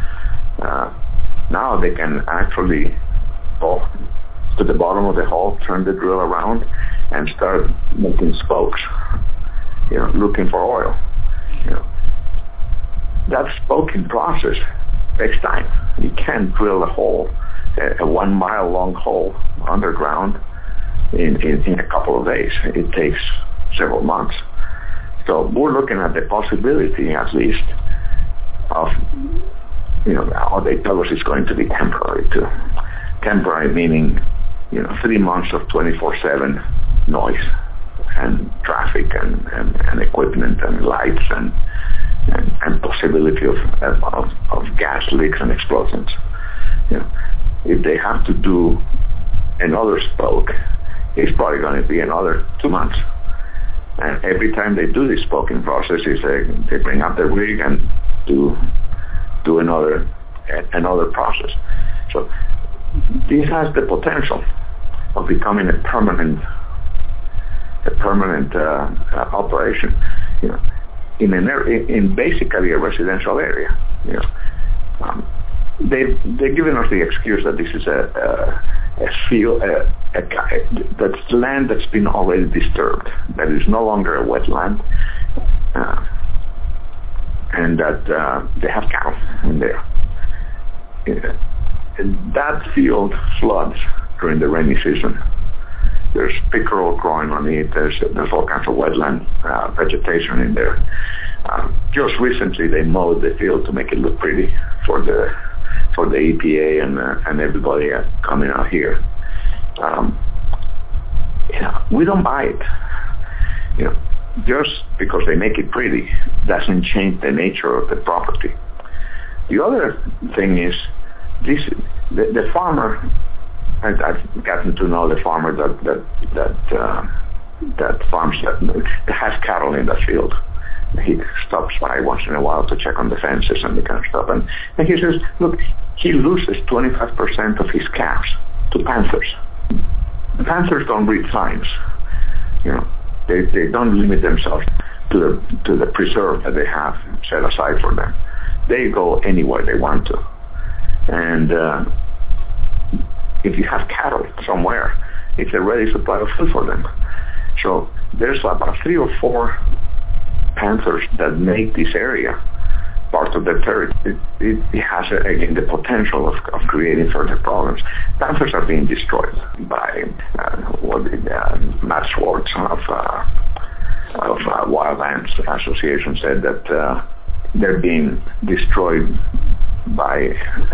Now they can actually go to the bottom of the hole, turn the drill around, and start making spokes, looking for oil. That spoking process takes time. You can't drill a hole, a 1 mile long hole underground in a couple of days. It takes several months. So we're looking at the possibility, at least, of, how they tell us it's going to be temporary too. Temporary meaning, 3 months of 24/7 noise and traffic and equipment and lights and possibility of gas leaks and explosions. If they have to do another spoke, it's probably going to be another 2 months. And every time they do this spoking process, they bring up the rig and do another process. So this has the potential of becoming a permanent operation. In basically a residential area. They've given us the excuse that this is a field, that's land that's been already disturbed, that is no longer a wetland, and that they have cattle in there. That field floods during the rainy season. There's pickerel growing on it. There's all kinds of wetland vegetation in there. Just recently, they mowed the field to make it look pretty for the EPA and everybody coming out here. We don't buy it. Just because they make it pretty doesn't change the nature of the property. The other thing is the farmer. I've gotten to know the farmer that farms that has cattle in that field. He stops by once in a while to check on the fences and that kind of stuff. And he says, look, he loses 25% of his calves to panthers. The panthers don't read signs. They don't limit themselves to the preserve that they have set aside for them. They go anywhere they want to. And if you have cattle somewhere, it's a ready supply of food for them. So there's about 3 or 4 panthers that make this area part of their territory. It has, again, the potential of creating further problems. Panthers are being destroyed by Matt Schwartz of Wildlands Association said that they're being destroyed by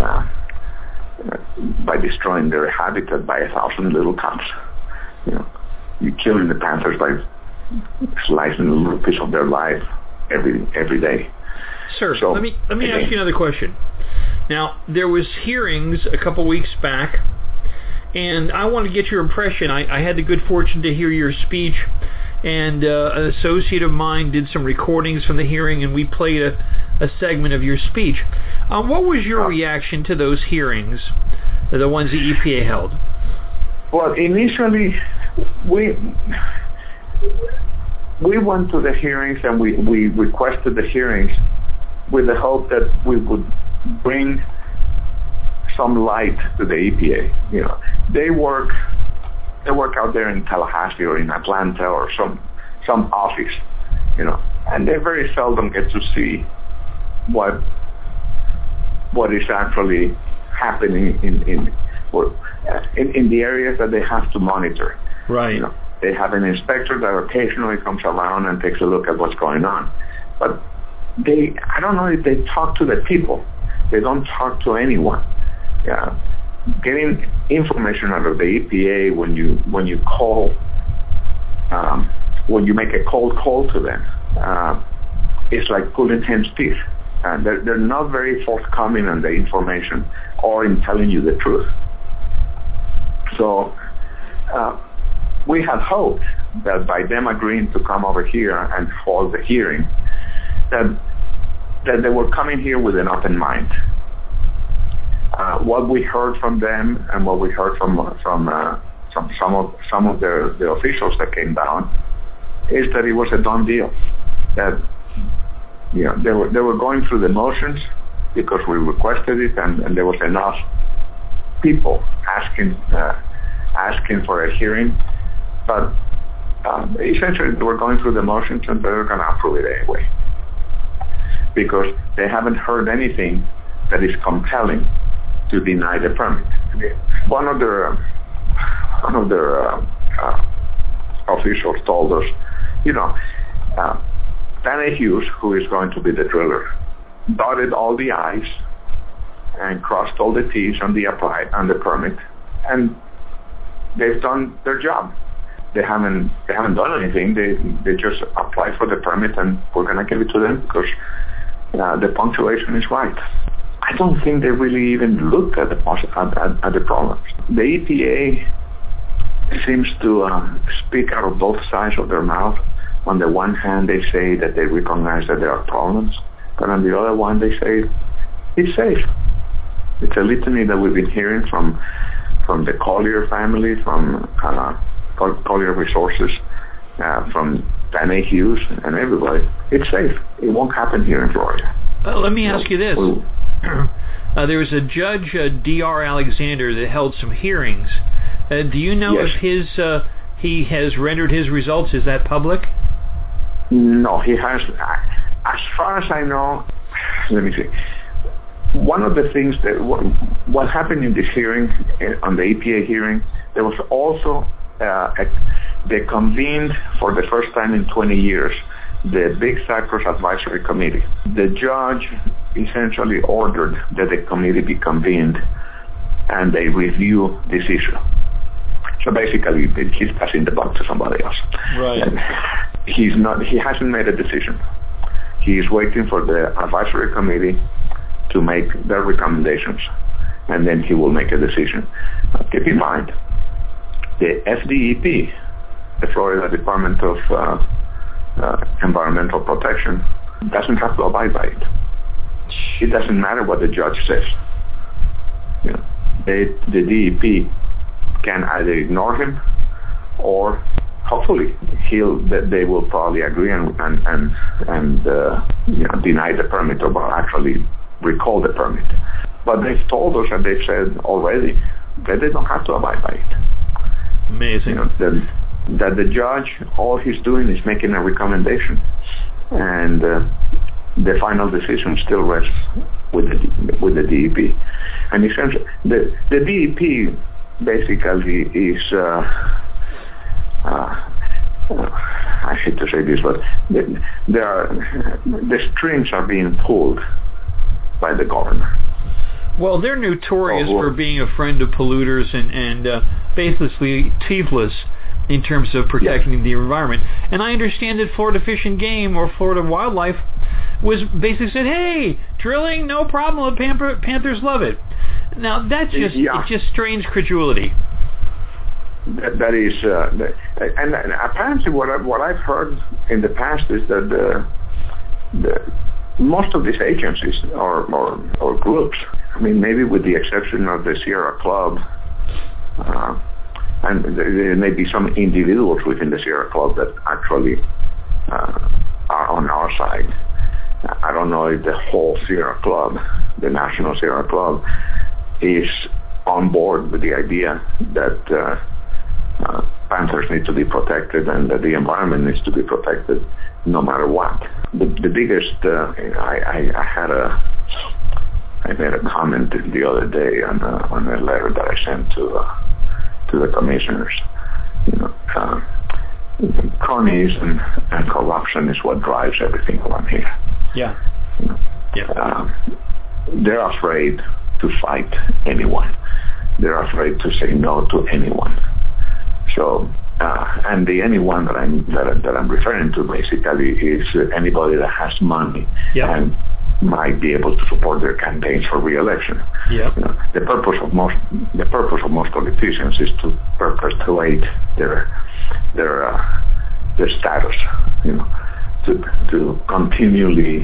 destroying their habitat by 1,000 little cubs. You're killing the panthers by slicing a little piece of their life every day. Sir, so, let me ask you another question. Now, there was hearings a couple weeks back, and I want to get your impression. I had the good fortune to hear your speech, and an associate of mine did some recordings from the hearing, and we played a segment of your speech. What was your reaction to those hearings, the ones the EPA held? Well, initially, we went to the hearings and we requested the hearings with the hope that we would bring some light to the EPA. they work out there in Tallahassee or in Atlanta or some office, and they very seldom get to see what is actually happening in the areas that they have to monitor. Right. They have an inspector that occasionally comes around and takes a look at what's going on, but I don't know if they talk to the people. They don't talk to anyone. Yeah. Getting information out of the EPA when you call, when you make a cold call to them, it's like pulling hen's teeth. They're not very forthcoming on the information or in telling you the truth. So we had hoped that by them agreeing to come over here and hold the hearing, that they were coming here with an open mind. What we heard from them and what we heard from some of the officials that came down is that it was a done deal. That they were going through the motions because we requested it, and there was enough people asking for a hearing, but essentially they were going through the motions and they were going to approve it anyway because they haven't heard anything that is compelling to deny the permit. One of their officials told us, Danny Hughes, who is going to be the driller, dotted all the I's and crossed all the T's on the permit, and they've done their job. They haven't done anything. They just applied for the permit, and we're going to give it to them because the punctuation is right. I don't think they really even looked at the problems. The EPA seems to speak out of both sides of their mouth. On the one hand, they say that they recognize that there are problems, but on the other one, they say it's safe. It's a litany that we've been hearing from the Collier family, from Collier Resources, from Danny Hughes, and everybody. It's safe. It won't happen here in Florida. Let me ask you this. There was a judge, D.R. Alexander, that held some hearings. Do you know if he has rendered his results? Is that public? No, he has. As far as I know, let me see. One of the things that what happened in this hearing, on the EPA hearing, there was also they convened for the first time in 20 years the Big Cypress Advisory Committee. The judge essentially ordered that the committee be convened and they review this issue. So basically, he's passing the buck to somebody else. Right. And he hasn't made a decision. He is waiting for the advisory committee to make their recommendations, and then he will make a decision. Keep in mind, the FDEP, the Florida Department of Environmental Protection, doesn't have to abide by it. It doesn't matter what the judge says. The DEP can either ignore him, or hopefully they will probably agree and deny the permit, or actually recall the permit. But they've told us, and they've said already, that they don't have to abide by it. Amazing. That the judge, all he's doing is making a recommendation, and the final decision still rests with the DEP. And essentially, the DEP basically is, I hate to say this, but the strings are being pulled by the governor. Well, they're notorious for being a friend of polluters and basically teethless in terms of protecting the environment. And I understand that Florida Fish and Game or Florida Wildlife was basically said, hey, drilling, no problem, the Panthers love it. Now, that's just, it just strains credulity. That is, and apparently what I've heard in the past is that most of these agencies or groups, I mean, maybe with the exception of the Sierra Club, and there may be some individuals within the Sierra Club that actually are on our side. I don't know if the whole Sierra Club, the National Sierra Club, is on board with the idea that panthers need to be protected and that the environment needs to be protected no matter what. The biggest, I made a comment the other day on a letter that I sent to the commissioners. Cronies and corruption is what drives everything around here. Yeah. They're afraid to fight anyone. They're afraid to say no to anyone. So, and the anyone that I'm referring to basically is anybody that has money and might be able to support their campaigns for re-election. Yep. The purpose of most politicians is to perpetuate their status. To continually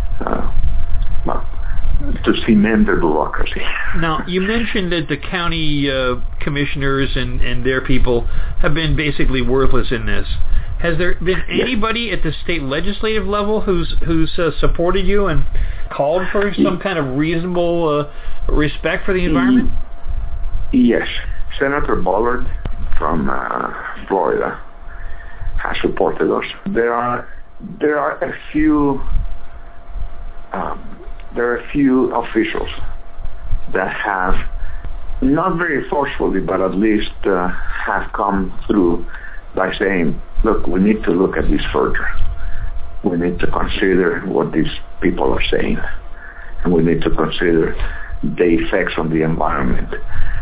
to cement their bureaucracy. Now, you mentioned that the county commissioners and their people have been basically worthless in this. Has there been anybody at the state legislative level who's supported you and called for some kind of reasonable respect for the environment? Yes. Senator Bullard from Florida has supported us. There are a few officials that have, not very forcefully, but at least have come through by saying, look, we need to look at this further. We need to consider what these people are saying, and we need to consider the effects on the environment.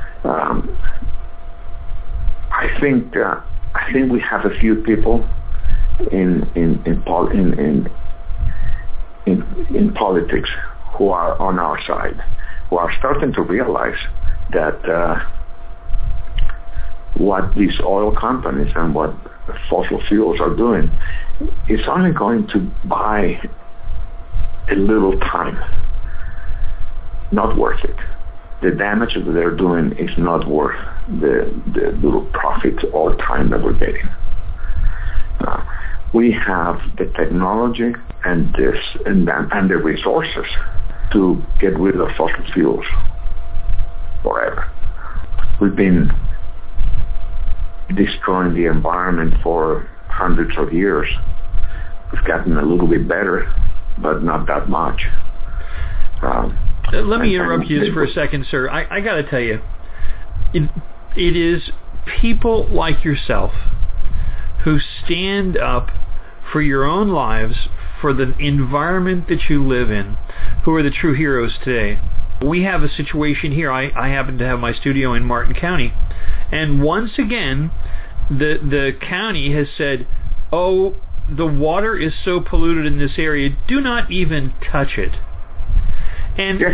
I think we have a few people in politics who are on our side, who are starting to realize that what these oil companies and what fossil fuels are doing is only going to buy a little time. Not worth it. The damage that they're doing is not worth the little profit or time that we're getting. We have the technology and the resources to get rid of fossil fuels forever. We've been destroying the environment for hundreds of years. We've gotten a little bit better, but not that much. Let me interrupt you just for a second, sir. I got to tell you, it is people like yourself who stand up for your own lives, for the environment that you live in, who are the true heroes today. We have a situation here. I happen to have my studio in Martin County, and once again, the county has said, oh, the water is so polluted in this area, do not even touch it. And yes.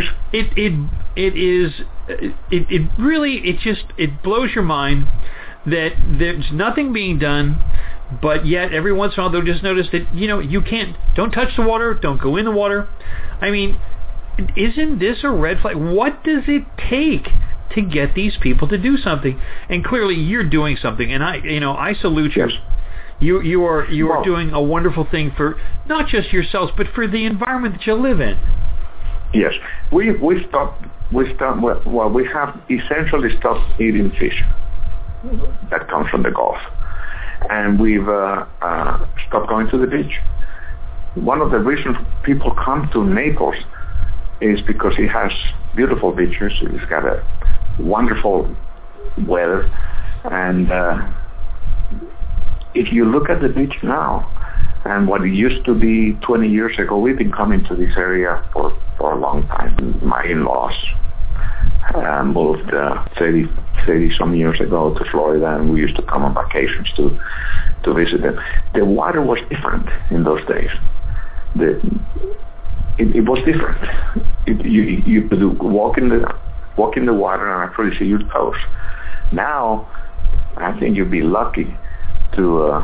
It blows your mind that there's nothing being done, but yet every once in a while they'll just notice that, you don't touch the water, don't go in the water. I mean, isn't this a red flag? What does it take to get these people to do something? And clearly you're doing something, and I salute you. Yes. You are doing a wonderful thing for not just yourselves, but for the environment that you live in. Yes, we have essentially stopped eating fish that comes from the Gulf, and we've stopped going to the beach. One of the reasons people come to Naples is because it has beautiful beaches. It's got a wonderful weather, and if you look at the beach now, and what it used to be 20 years ago, we've been coming to this area for a long time. My in-laws moved 30 some years ago to Florida, and we used to come on vacations to visit them. The water was different in those days. It was different. You could walk in the water and actually see your toes. Now, I think you'd be lucky to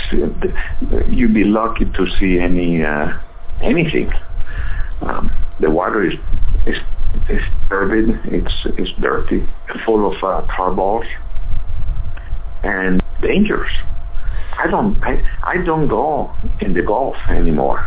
see anything. The water is turbid, it's dirty, full of tar balls, and dangerous. I don't go in the Gulf anymore.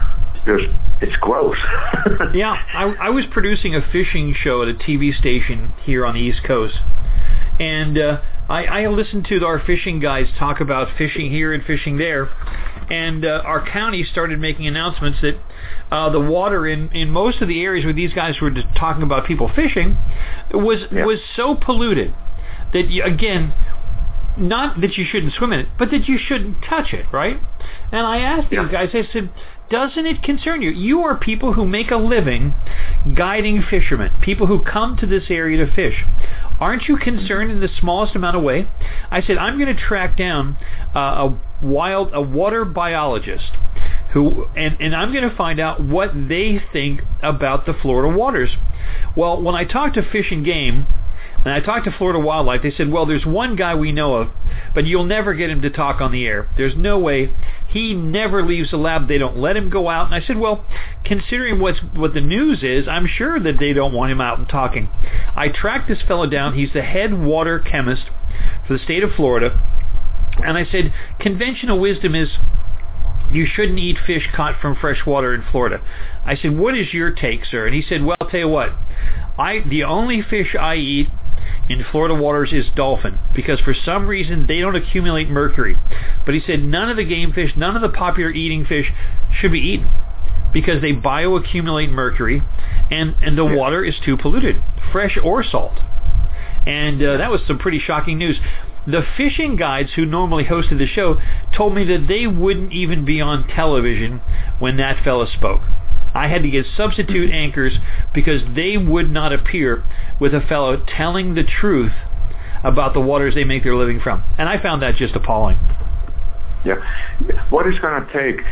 it's gross. Yeah, I was producing a fishing show at a TV station here on the East Coast, and I listened to our fishing guys talk about fishing here and fishing there, and our county started making announcements that the water in most of the areas where these guys were talking about people fishing was so polluted that, again, not that you shouldn't swim in it, but that you shouldn't touch it, right? And I asked these guys, I said, doesn't it concern you? You are people who make a living guiding fishermen, people who come to this area to fish. Aren't you concerned in the smallest amount of way? I said, I'm going to track down a water biologist who, and I'm going to find out what they think about the Florida waters. Well, when I talked to Fish and Game, and I talked to Florida Wildlife, they said, well, there's one guy we know of, but you'll never get him to talk on the air. There's no way. He never leaves the lab. They don't let him go out. And I said, well, considering what the news is, I'm sure that they don't want him out and talking. I tracked this fellow down. He's the head water chemist for the state of Florida. And I said, conventional wisdom is you shouldn't eat fish caught from fresh water in Florida. I said, what is your take, sir? And he said, well, I'll tell you what. The only fish I eat in Florida waters is dolphin, because for some reason they don't accumulate mercury. But he said none of the game fish, none of the popular eating fish should be eaten because they bioaccumulate mercury, and the water is too polluted, fresh or salt. And that was some pretty shocking news. The fishing guides who normally hosted the show told me that they wouldn't even be on television when that fella spoke. I had to get substitute anchors because they would not appear with a fellow telling the truth about the waters they make their living from. And I found that just appalling. Yeah. What it's going to take,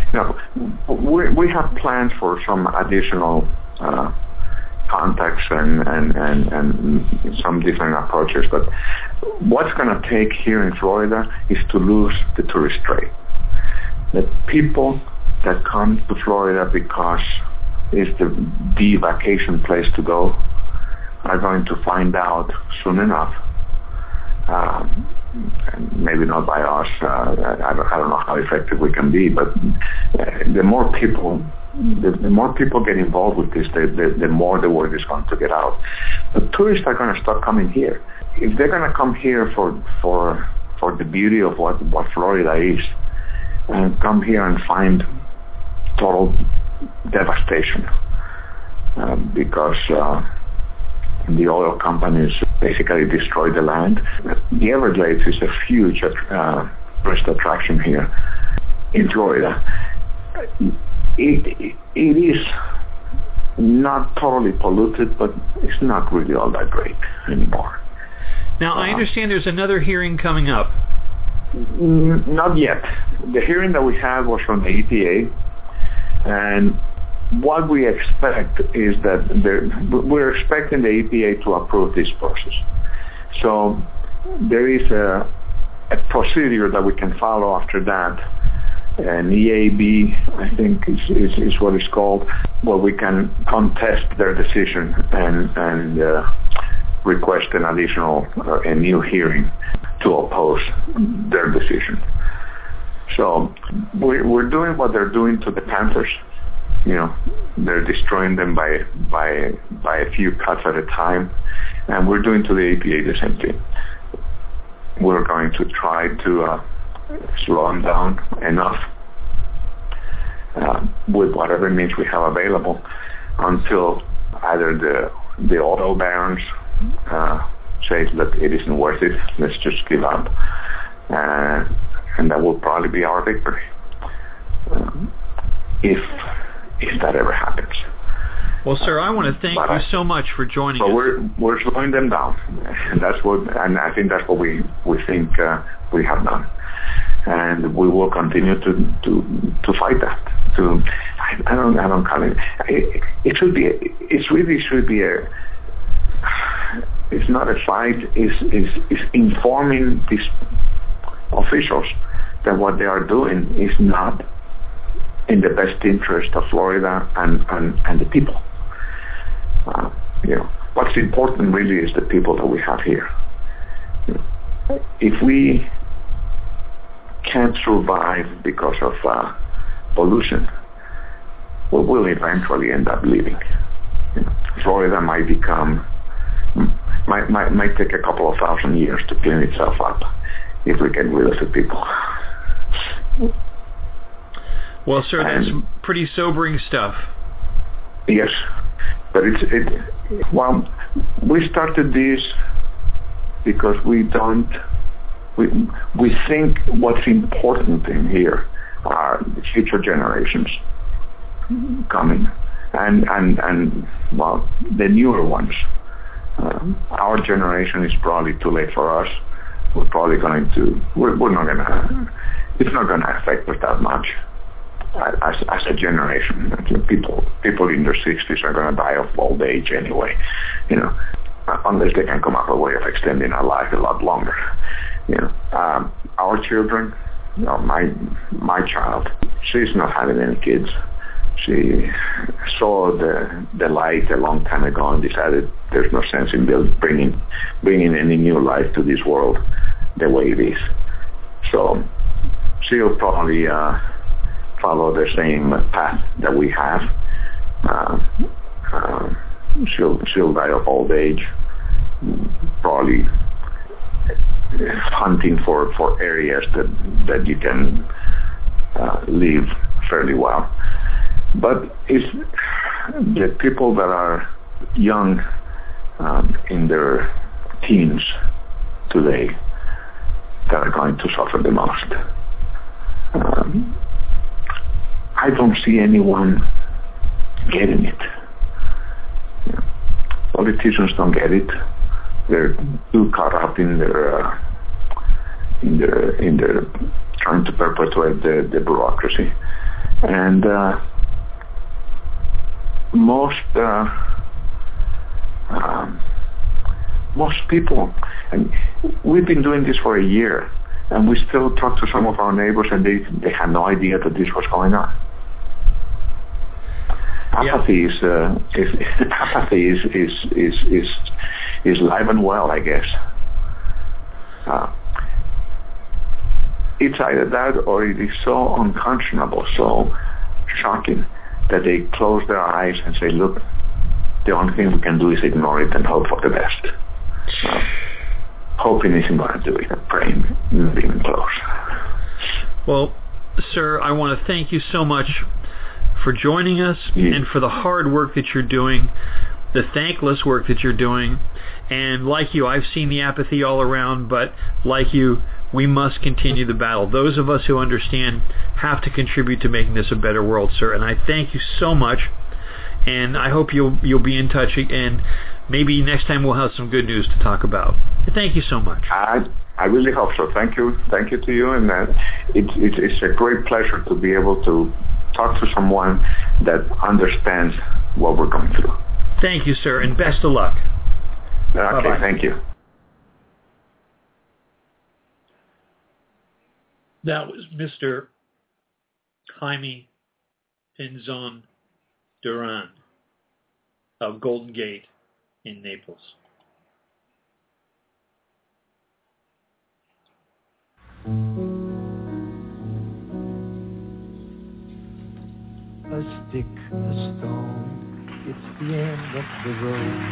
we have plans for some additional contacts and some different approaches, but what's going to take here in Florida is to lose the tourist trade. The people that come to Florida because it's the vacation place to go are going to find out soon enough. And maybe not by us. I don't know how effective we can be, but the more people get involved with this, the more the word is going to get out. But tourists are going to start coming here. If they're going to come here for the beauty of what Florida is, and come here and find total devastation because the oil companies basically destroy the land. The Everglades is a huge tourist attraction here in Florida. It is not totally polluted, but it's not really all that great anymore. Now, I understand there's another hearing coming up. Not yet. The hearing that we had was from the EPA, and what we expect is that we're expecting the EPA to approve this process. So there is a procedure that we can follow after that, an EAB, I think is what it's called, where we can contest their decision and request an additional, a new hearing to oppose their decision. So we're doing what they're doing to the panthers. They're destroying them by a few cuts at a time, and we're doing to the EPA the same thing. We're going to try to slow them down enough with whatever means we have available until either the oil barons say that it isn't worth it, let's just give up, and that will probably be our victory if that ever happens. Well, sir, I want to thank you so much for joining us. We're slowing them down, and I think that's what we think we have done, and we will continue to fight that. I don't call it. It really should be a. It's not a fight. It's informing these officials that what they are doing is not in the best interest of Florida and the people. What's important really is the people that we have here. If we can't survive because of pollution, will eventually end up leaving. Florida might take a couple of thousand years to clean itself up if we get rid of the people. Well, sir, that's pretty sobering stuff. Yes, but we started this because we think what's important in here are the future generations coming, and the newer ones. Our generation is probably too late for us. It's not going to affect us that much as a generation. People in their 60s are going to die of old age anyway, unless they can come up with a way of extending our life a lot longer. Our children, my child, she's not having any kids. She saw the light a long time ago and decided there's no sense in bringing any new life to this world the way it is. So she'll probably follow the same path that we have. She'll die of old age, probably hunting for areas that you can live fairly well. But it's the people that are young in their teens today that are going to suffer the most. I don't see anyone getting it. Politicians don't get it. They're too caught up in their trying to perpetuate the bureaucracy, and most people, and we've been doing this for a year, and we still talk to some of our neighbors, and they had no idea that this was going on. Apathy is live and well, I guess. It's either that or it is so unconscionable, so shocking, that they close their eyes and say, look, the only thing we can do is ignore it and hope for the best. Hoping isn't going to do it. Praying isn't even close. Well, sir, I want to thank you so much for joining us and for the hard work that you're doing, the thankless work that you're doing. And like you, I've seen the apathy all around, but like you, we must continue the battle. Those of us who understand have to contribute to making this a better world, sir. And I thank you so much. And I hope you'll be in touch, and maybe next time we'll have some good news to talk about. Thank you so much. I really hope so. Thank you to you, and it's a great pleasure to be able to talk to someone that understands what we're going through. Thank you, sir, and best of luck. Okay, bye-bye. Thank you. That was Mr. Jaime Pinzon Duran of Golden Gate in Naples. A stick, a stone, it's the end of the road.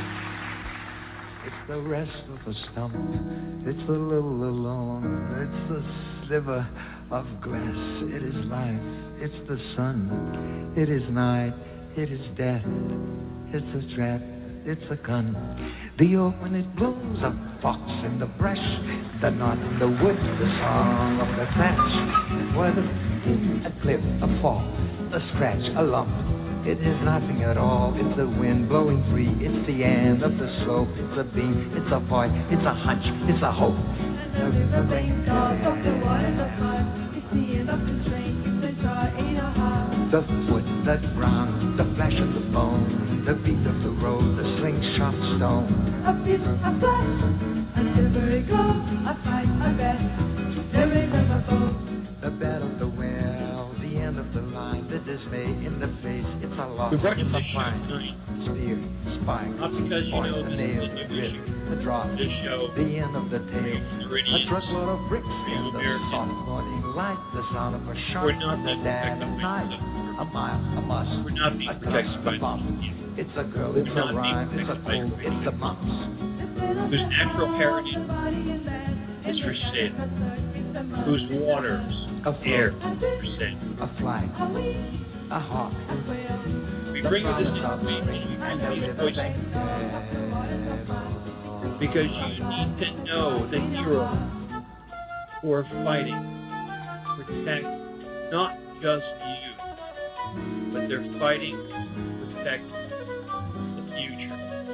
It's the rest of a stump, it's a little alone. It's the sliver of grass, it is life, it's the sun, it is night, it is death, it's a trap, it's a gun. The oak when it blooms, a fox in the brush, the knot in the wood, the song of the thatch, whether a cliff, a fall, a scratch, a lump, it is nothing at all. It's the wind blowing free, it's the end of the slope, it's a beam, it's a point, it's a hunch, it's a hope. The rain falls off the water's apart. It's the end of the train. The car ain't a heart. The foot that's brown, the flash of the bone, the beat of the road, the slingshot stone. A fist, a flash, a silvery glow, a fight, a bet, the ring of a bow. The bed of the well, the end of the line, the dismay in the face, it's a loss, it's a fight. Spear, spike, Not because you or know a this is nail, a a new rip, issue. a drop, This show, the end of the tail, a Meridians, truckload of bricks in the Americans, soft morning light, the sound of a shark we're not in the being dead protected of by night, the a mile, a must, We're not being a protected thrust, by a bump. It's a girl, it's We're a not being rhyme, it's a protected by cold, it's the mumps. whose natural heritage is for sale, whose waters, air, is for sale. A flight, a hawk, We the bring you this promise of spring, and the information, river voices, bank. because you need to know the heroes who are fighting to protect not just you, but they're fighting to protect the future.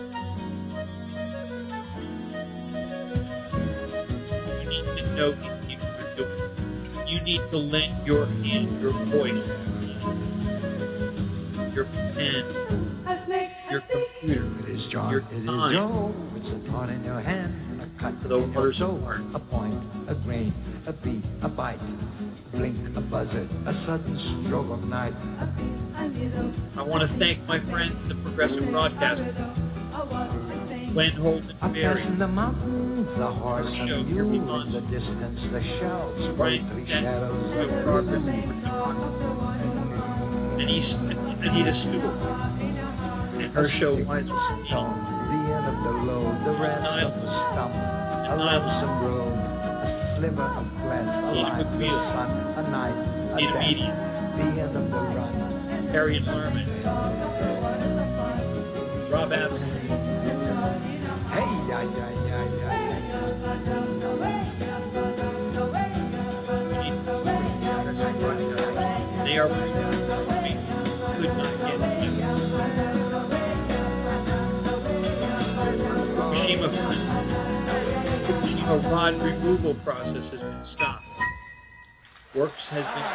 You need to know these people are doing. You need to lend your hand, your voice, your pen, your computer, It is John, your it is time Joe, it's a thought in your hand, and a cut to the in your waters of toe, heart. a point, a grain, a beat, a bite, a blink, a buzzard, a sudden stroke of night. I want to thank my friends at the Progressive Broadcasting, Glenn Holden Up Berry, in the mountains, the horse and Show, the here he mule, was. in the distance, the shells, Brian three Denton, shadows Joe of the Progress, moon. Anita Stewart, and her show Wise Stone, the end of the load, the rest of the stump, a lonesome road, a sliver of glass, a Nina light, the McFeel, sun, a night, a Nina death, Median, the end of the run. Harriet Lerman, Rob Abson, Hey, yeah, yeah, yeah, yeah. they are we could not get Fukushima rod removal process has been stopped. Works has been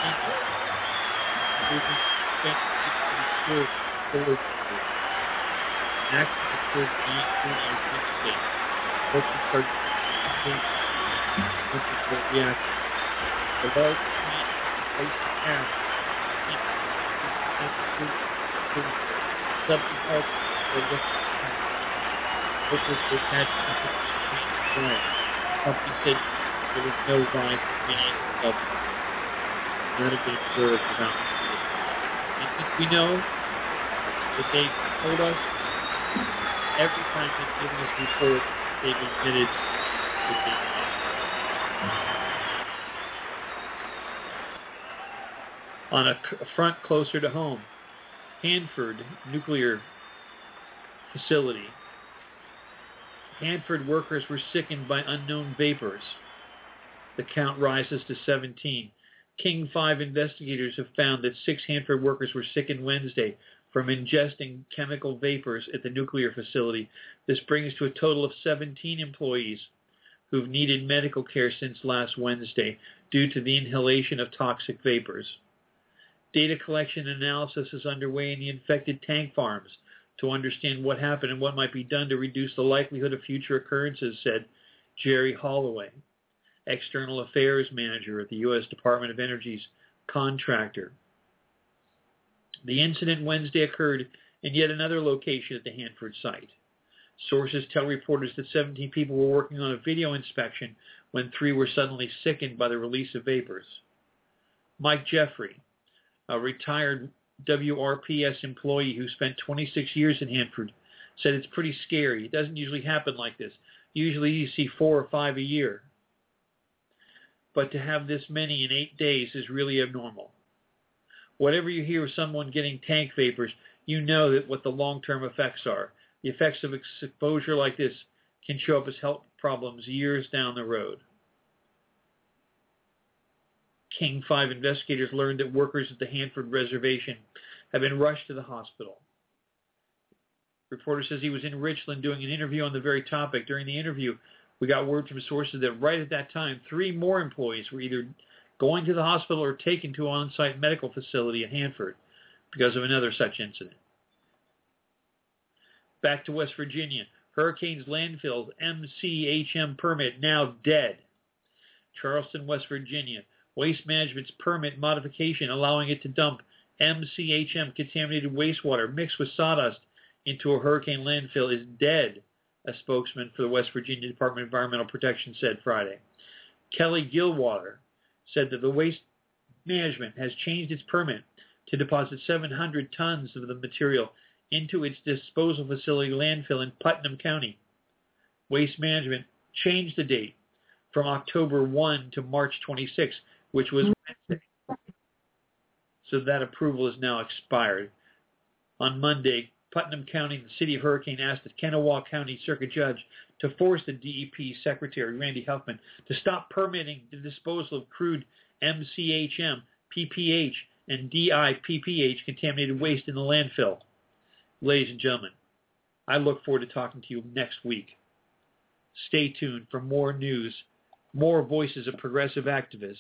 completed. Active occurred in the United States. Works have started to react. The large plant placed the cash subsequent which was attached to the plant. Company said there was no rise being of none of it observed without and since we know that they told us every time they've given us reports, they've admitted that they on a front closer to home, Hanford nuclear facility. Hanford workers were sickened by unknown vapors. The count rises to 17. King 5 investigators have found that 6 Hanford workers were sickened Wednesday from ingesting chemical vapors at the nuclear facility. This brings to a total of 17 employees who've needed medical care since last Wednesday due to the inhalation of toxic vapors. Data collection and analysis is underway in the infected tank farms to understand what happened and what might be done to reduce the likelihood of future occurrences, said Jerry Holloway, External Affairs Manager at the U.S. Department of Energy's contractor. The incident Wednesday occurred in yet another location at the Hanford site. Sources tell reporters that 17 people were working on a video inspection when 3 were suddenly sickened by the release of vapors. Mike Jeffrey, a retired WRPS employee who spent 26 years in Hanford, said it's pretty scary. It doesn't usually happen like this. Usually you see 4 or 5 a year. But to have this many in 8 days is really abnormal. Whatever you hear of someone getting tank vapors, you know that what the long-term effects are. The effects of exposure like this can show up as health problems years down the road. King 5 investigators learned that workers at the Hanford Reservation have been rushed to the hospital. Reporter says he was in Richland doing an interview on the very topic. During the interview, we got word from sources that right at that time, 3 more employees were either going to the hospital or taken to an on-site medical facility at Hanford because of another such incident. Back to West Virginia. Hurricanes landfills MCHM permit now dead. Charleston, West Virginia. Waste Management's permit modification allowing it to dump MCHM contaminated wastewater mixed with sawdust into a hurricane landfill is dead, a spokesman for the West Virginia Department of Environmental Protection said Friday. Kelly Gilwater said that the Waste Management has changed its permit to deposit 700 tons of the material into its disposal facility landfill in Putnam County. Waste Management changed the date from October 1 to March 26, which was Wednesday. So that approval is now expired. On Monday, Putnam County and the City of Hurricane asked the Kanawha County Circuit Judge to force the DEP Secretary, Randy Huffman, to stop permitting the disposal of crude MCHM, PPH, and DIPPH contaminated waste in the landfill. Ladies and gentlemen, I look forward to talking to you next week. Stay tuned for more news, more voices of progressive activists.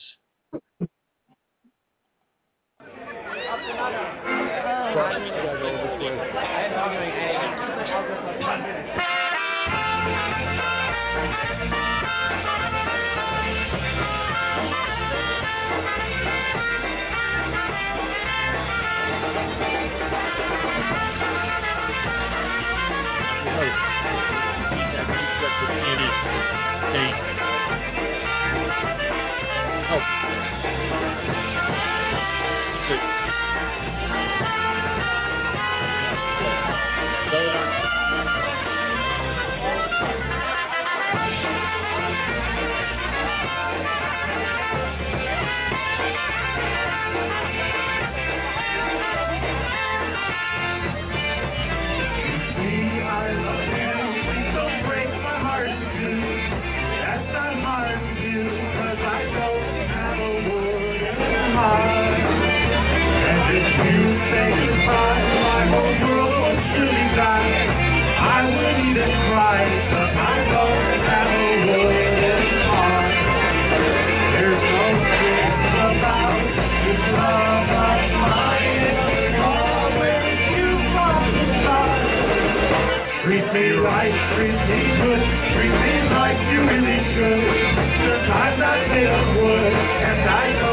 Treat me right, treat me good, treat me like you really should. The times I say I would, and I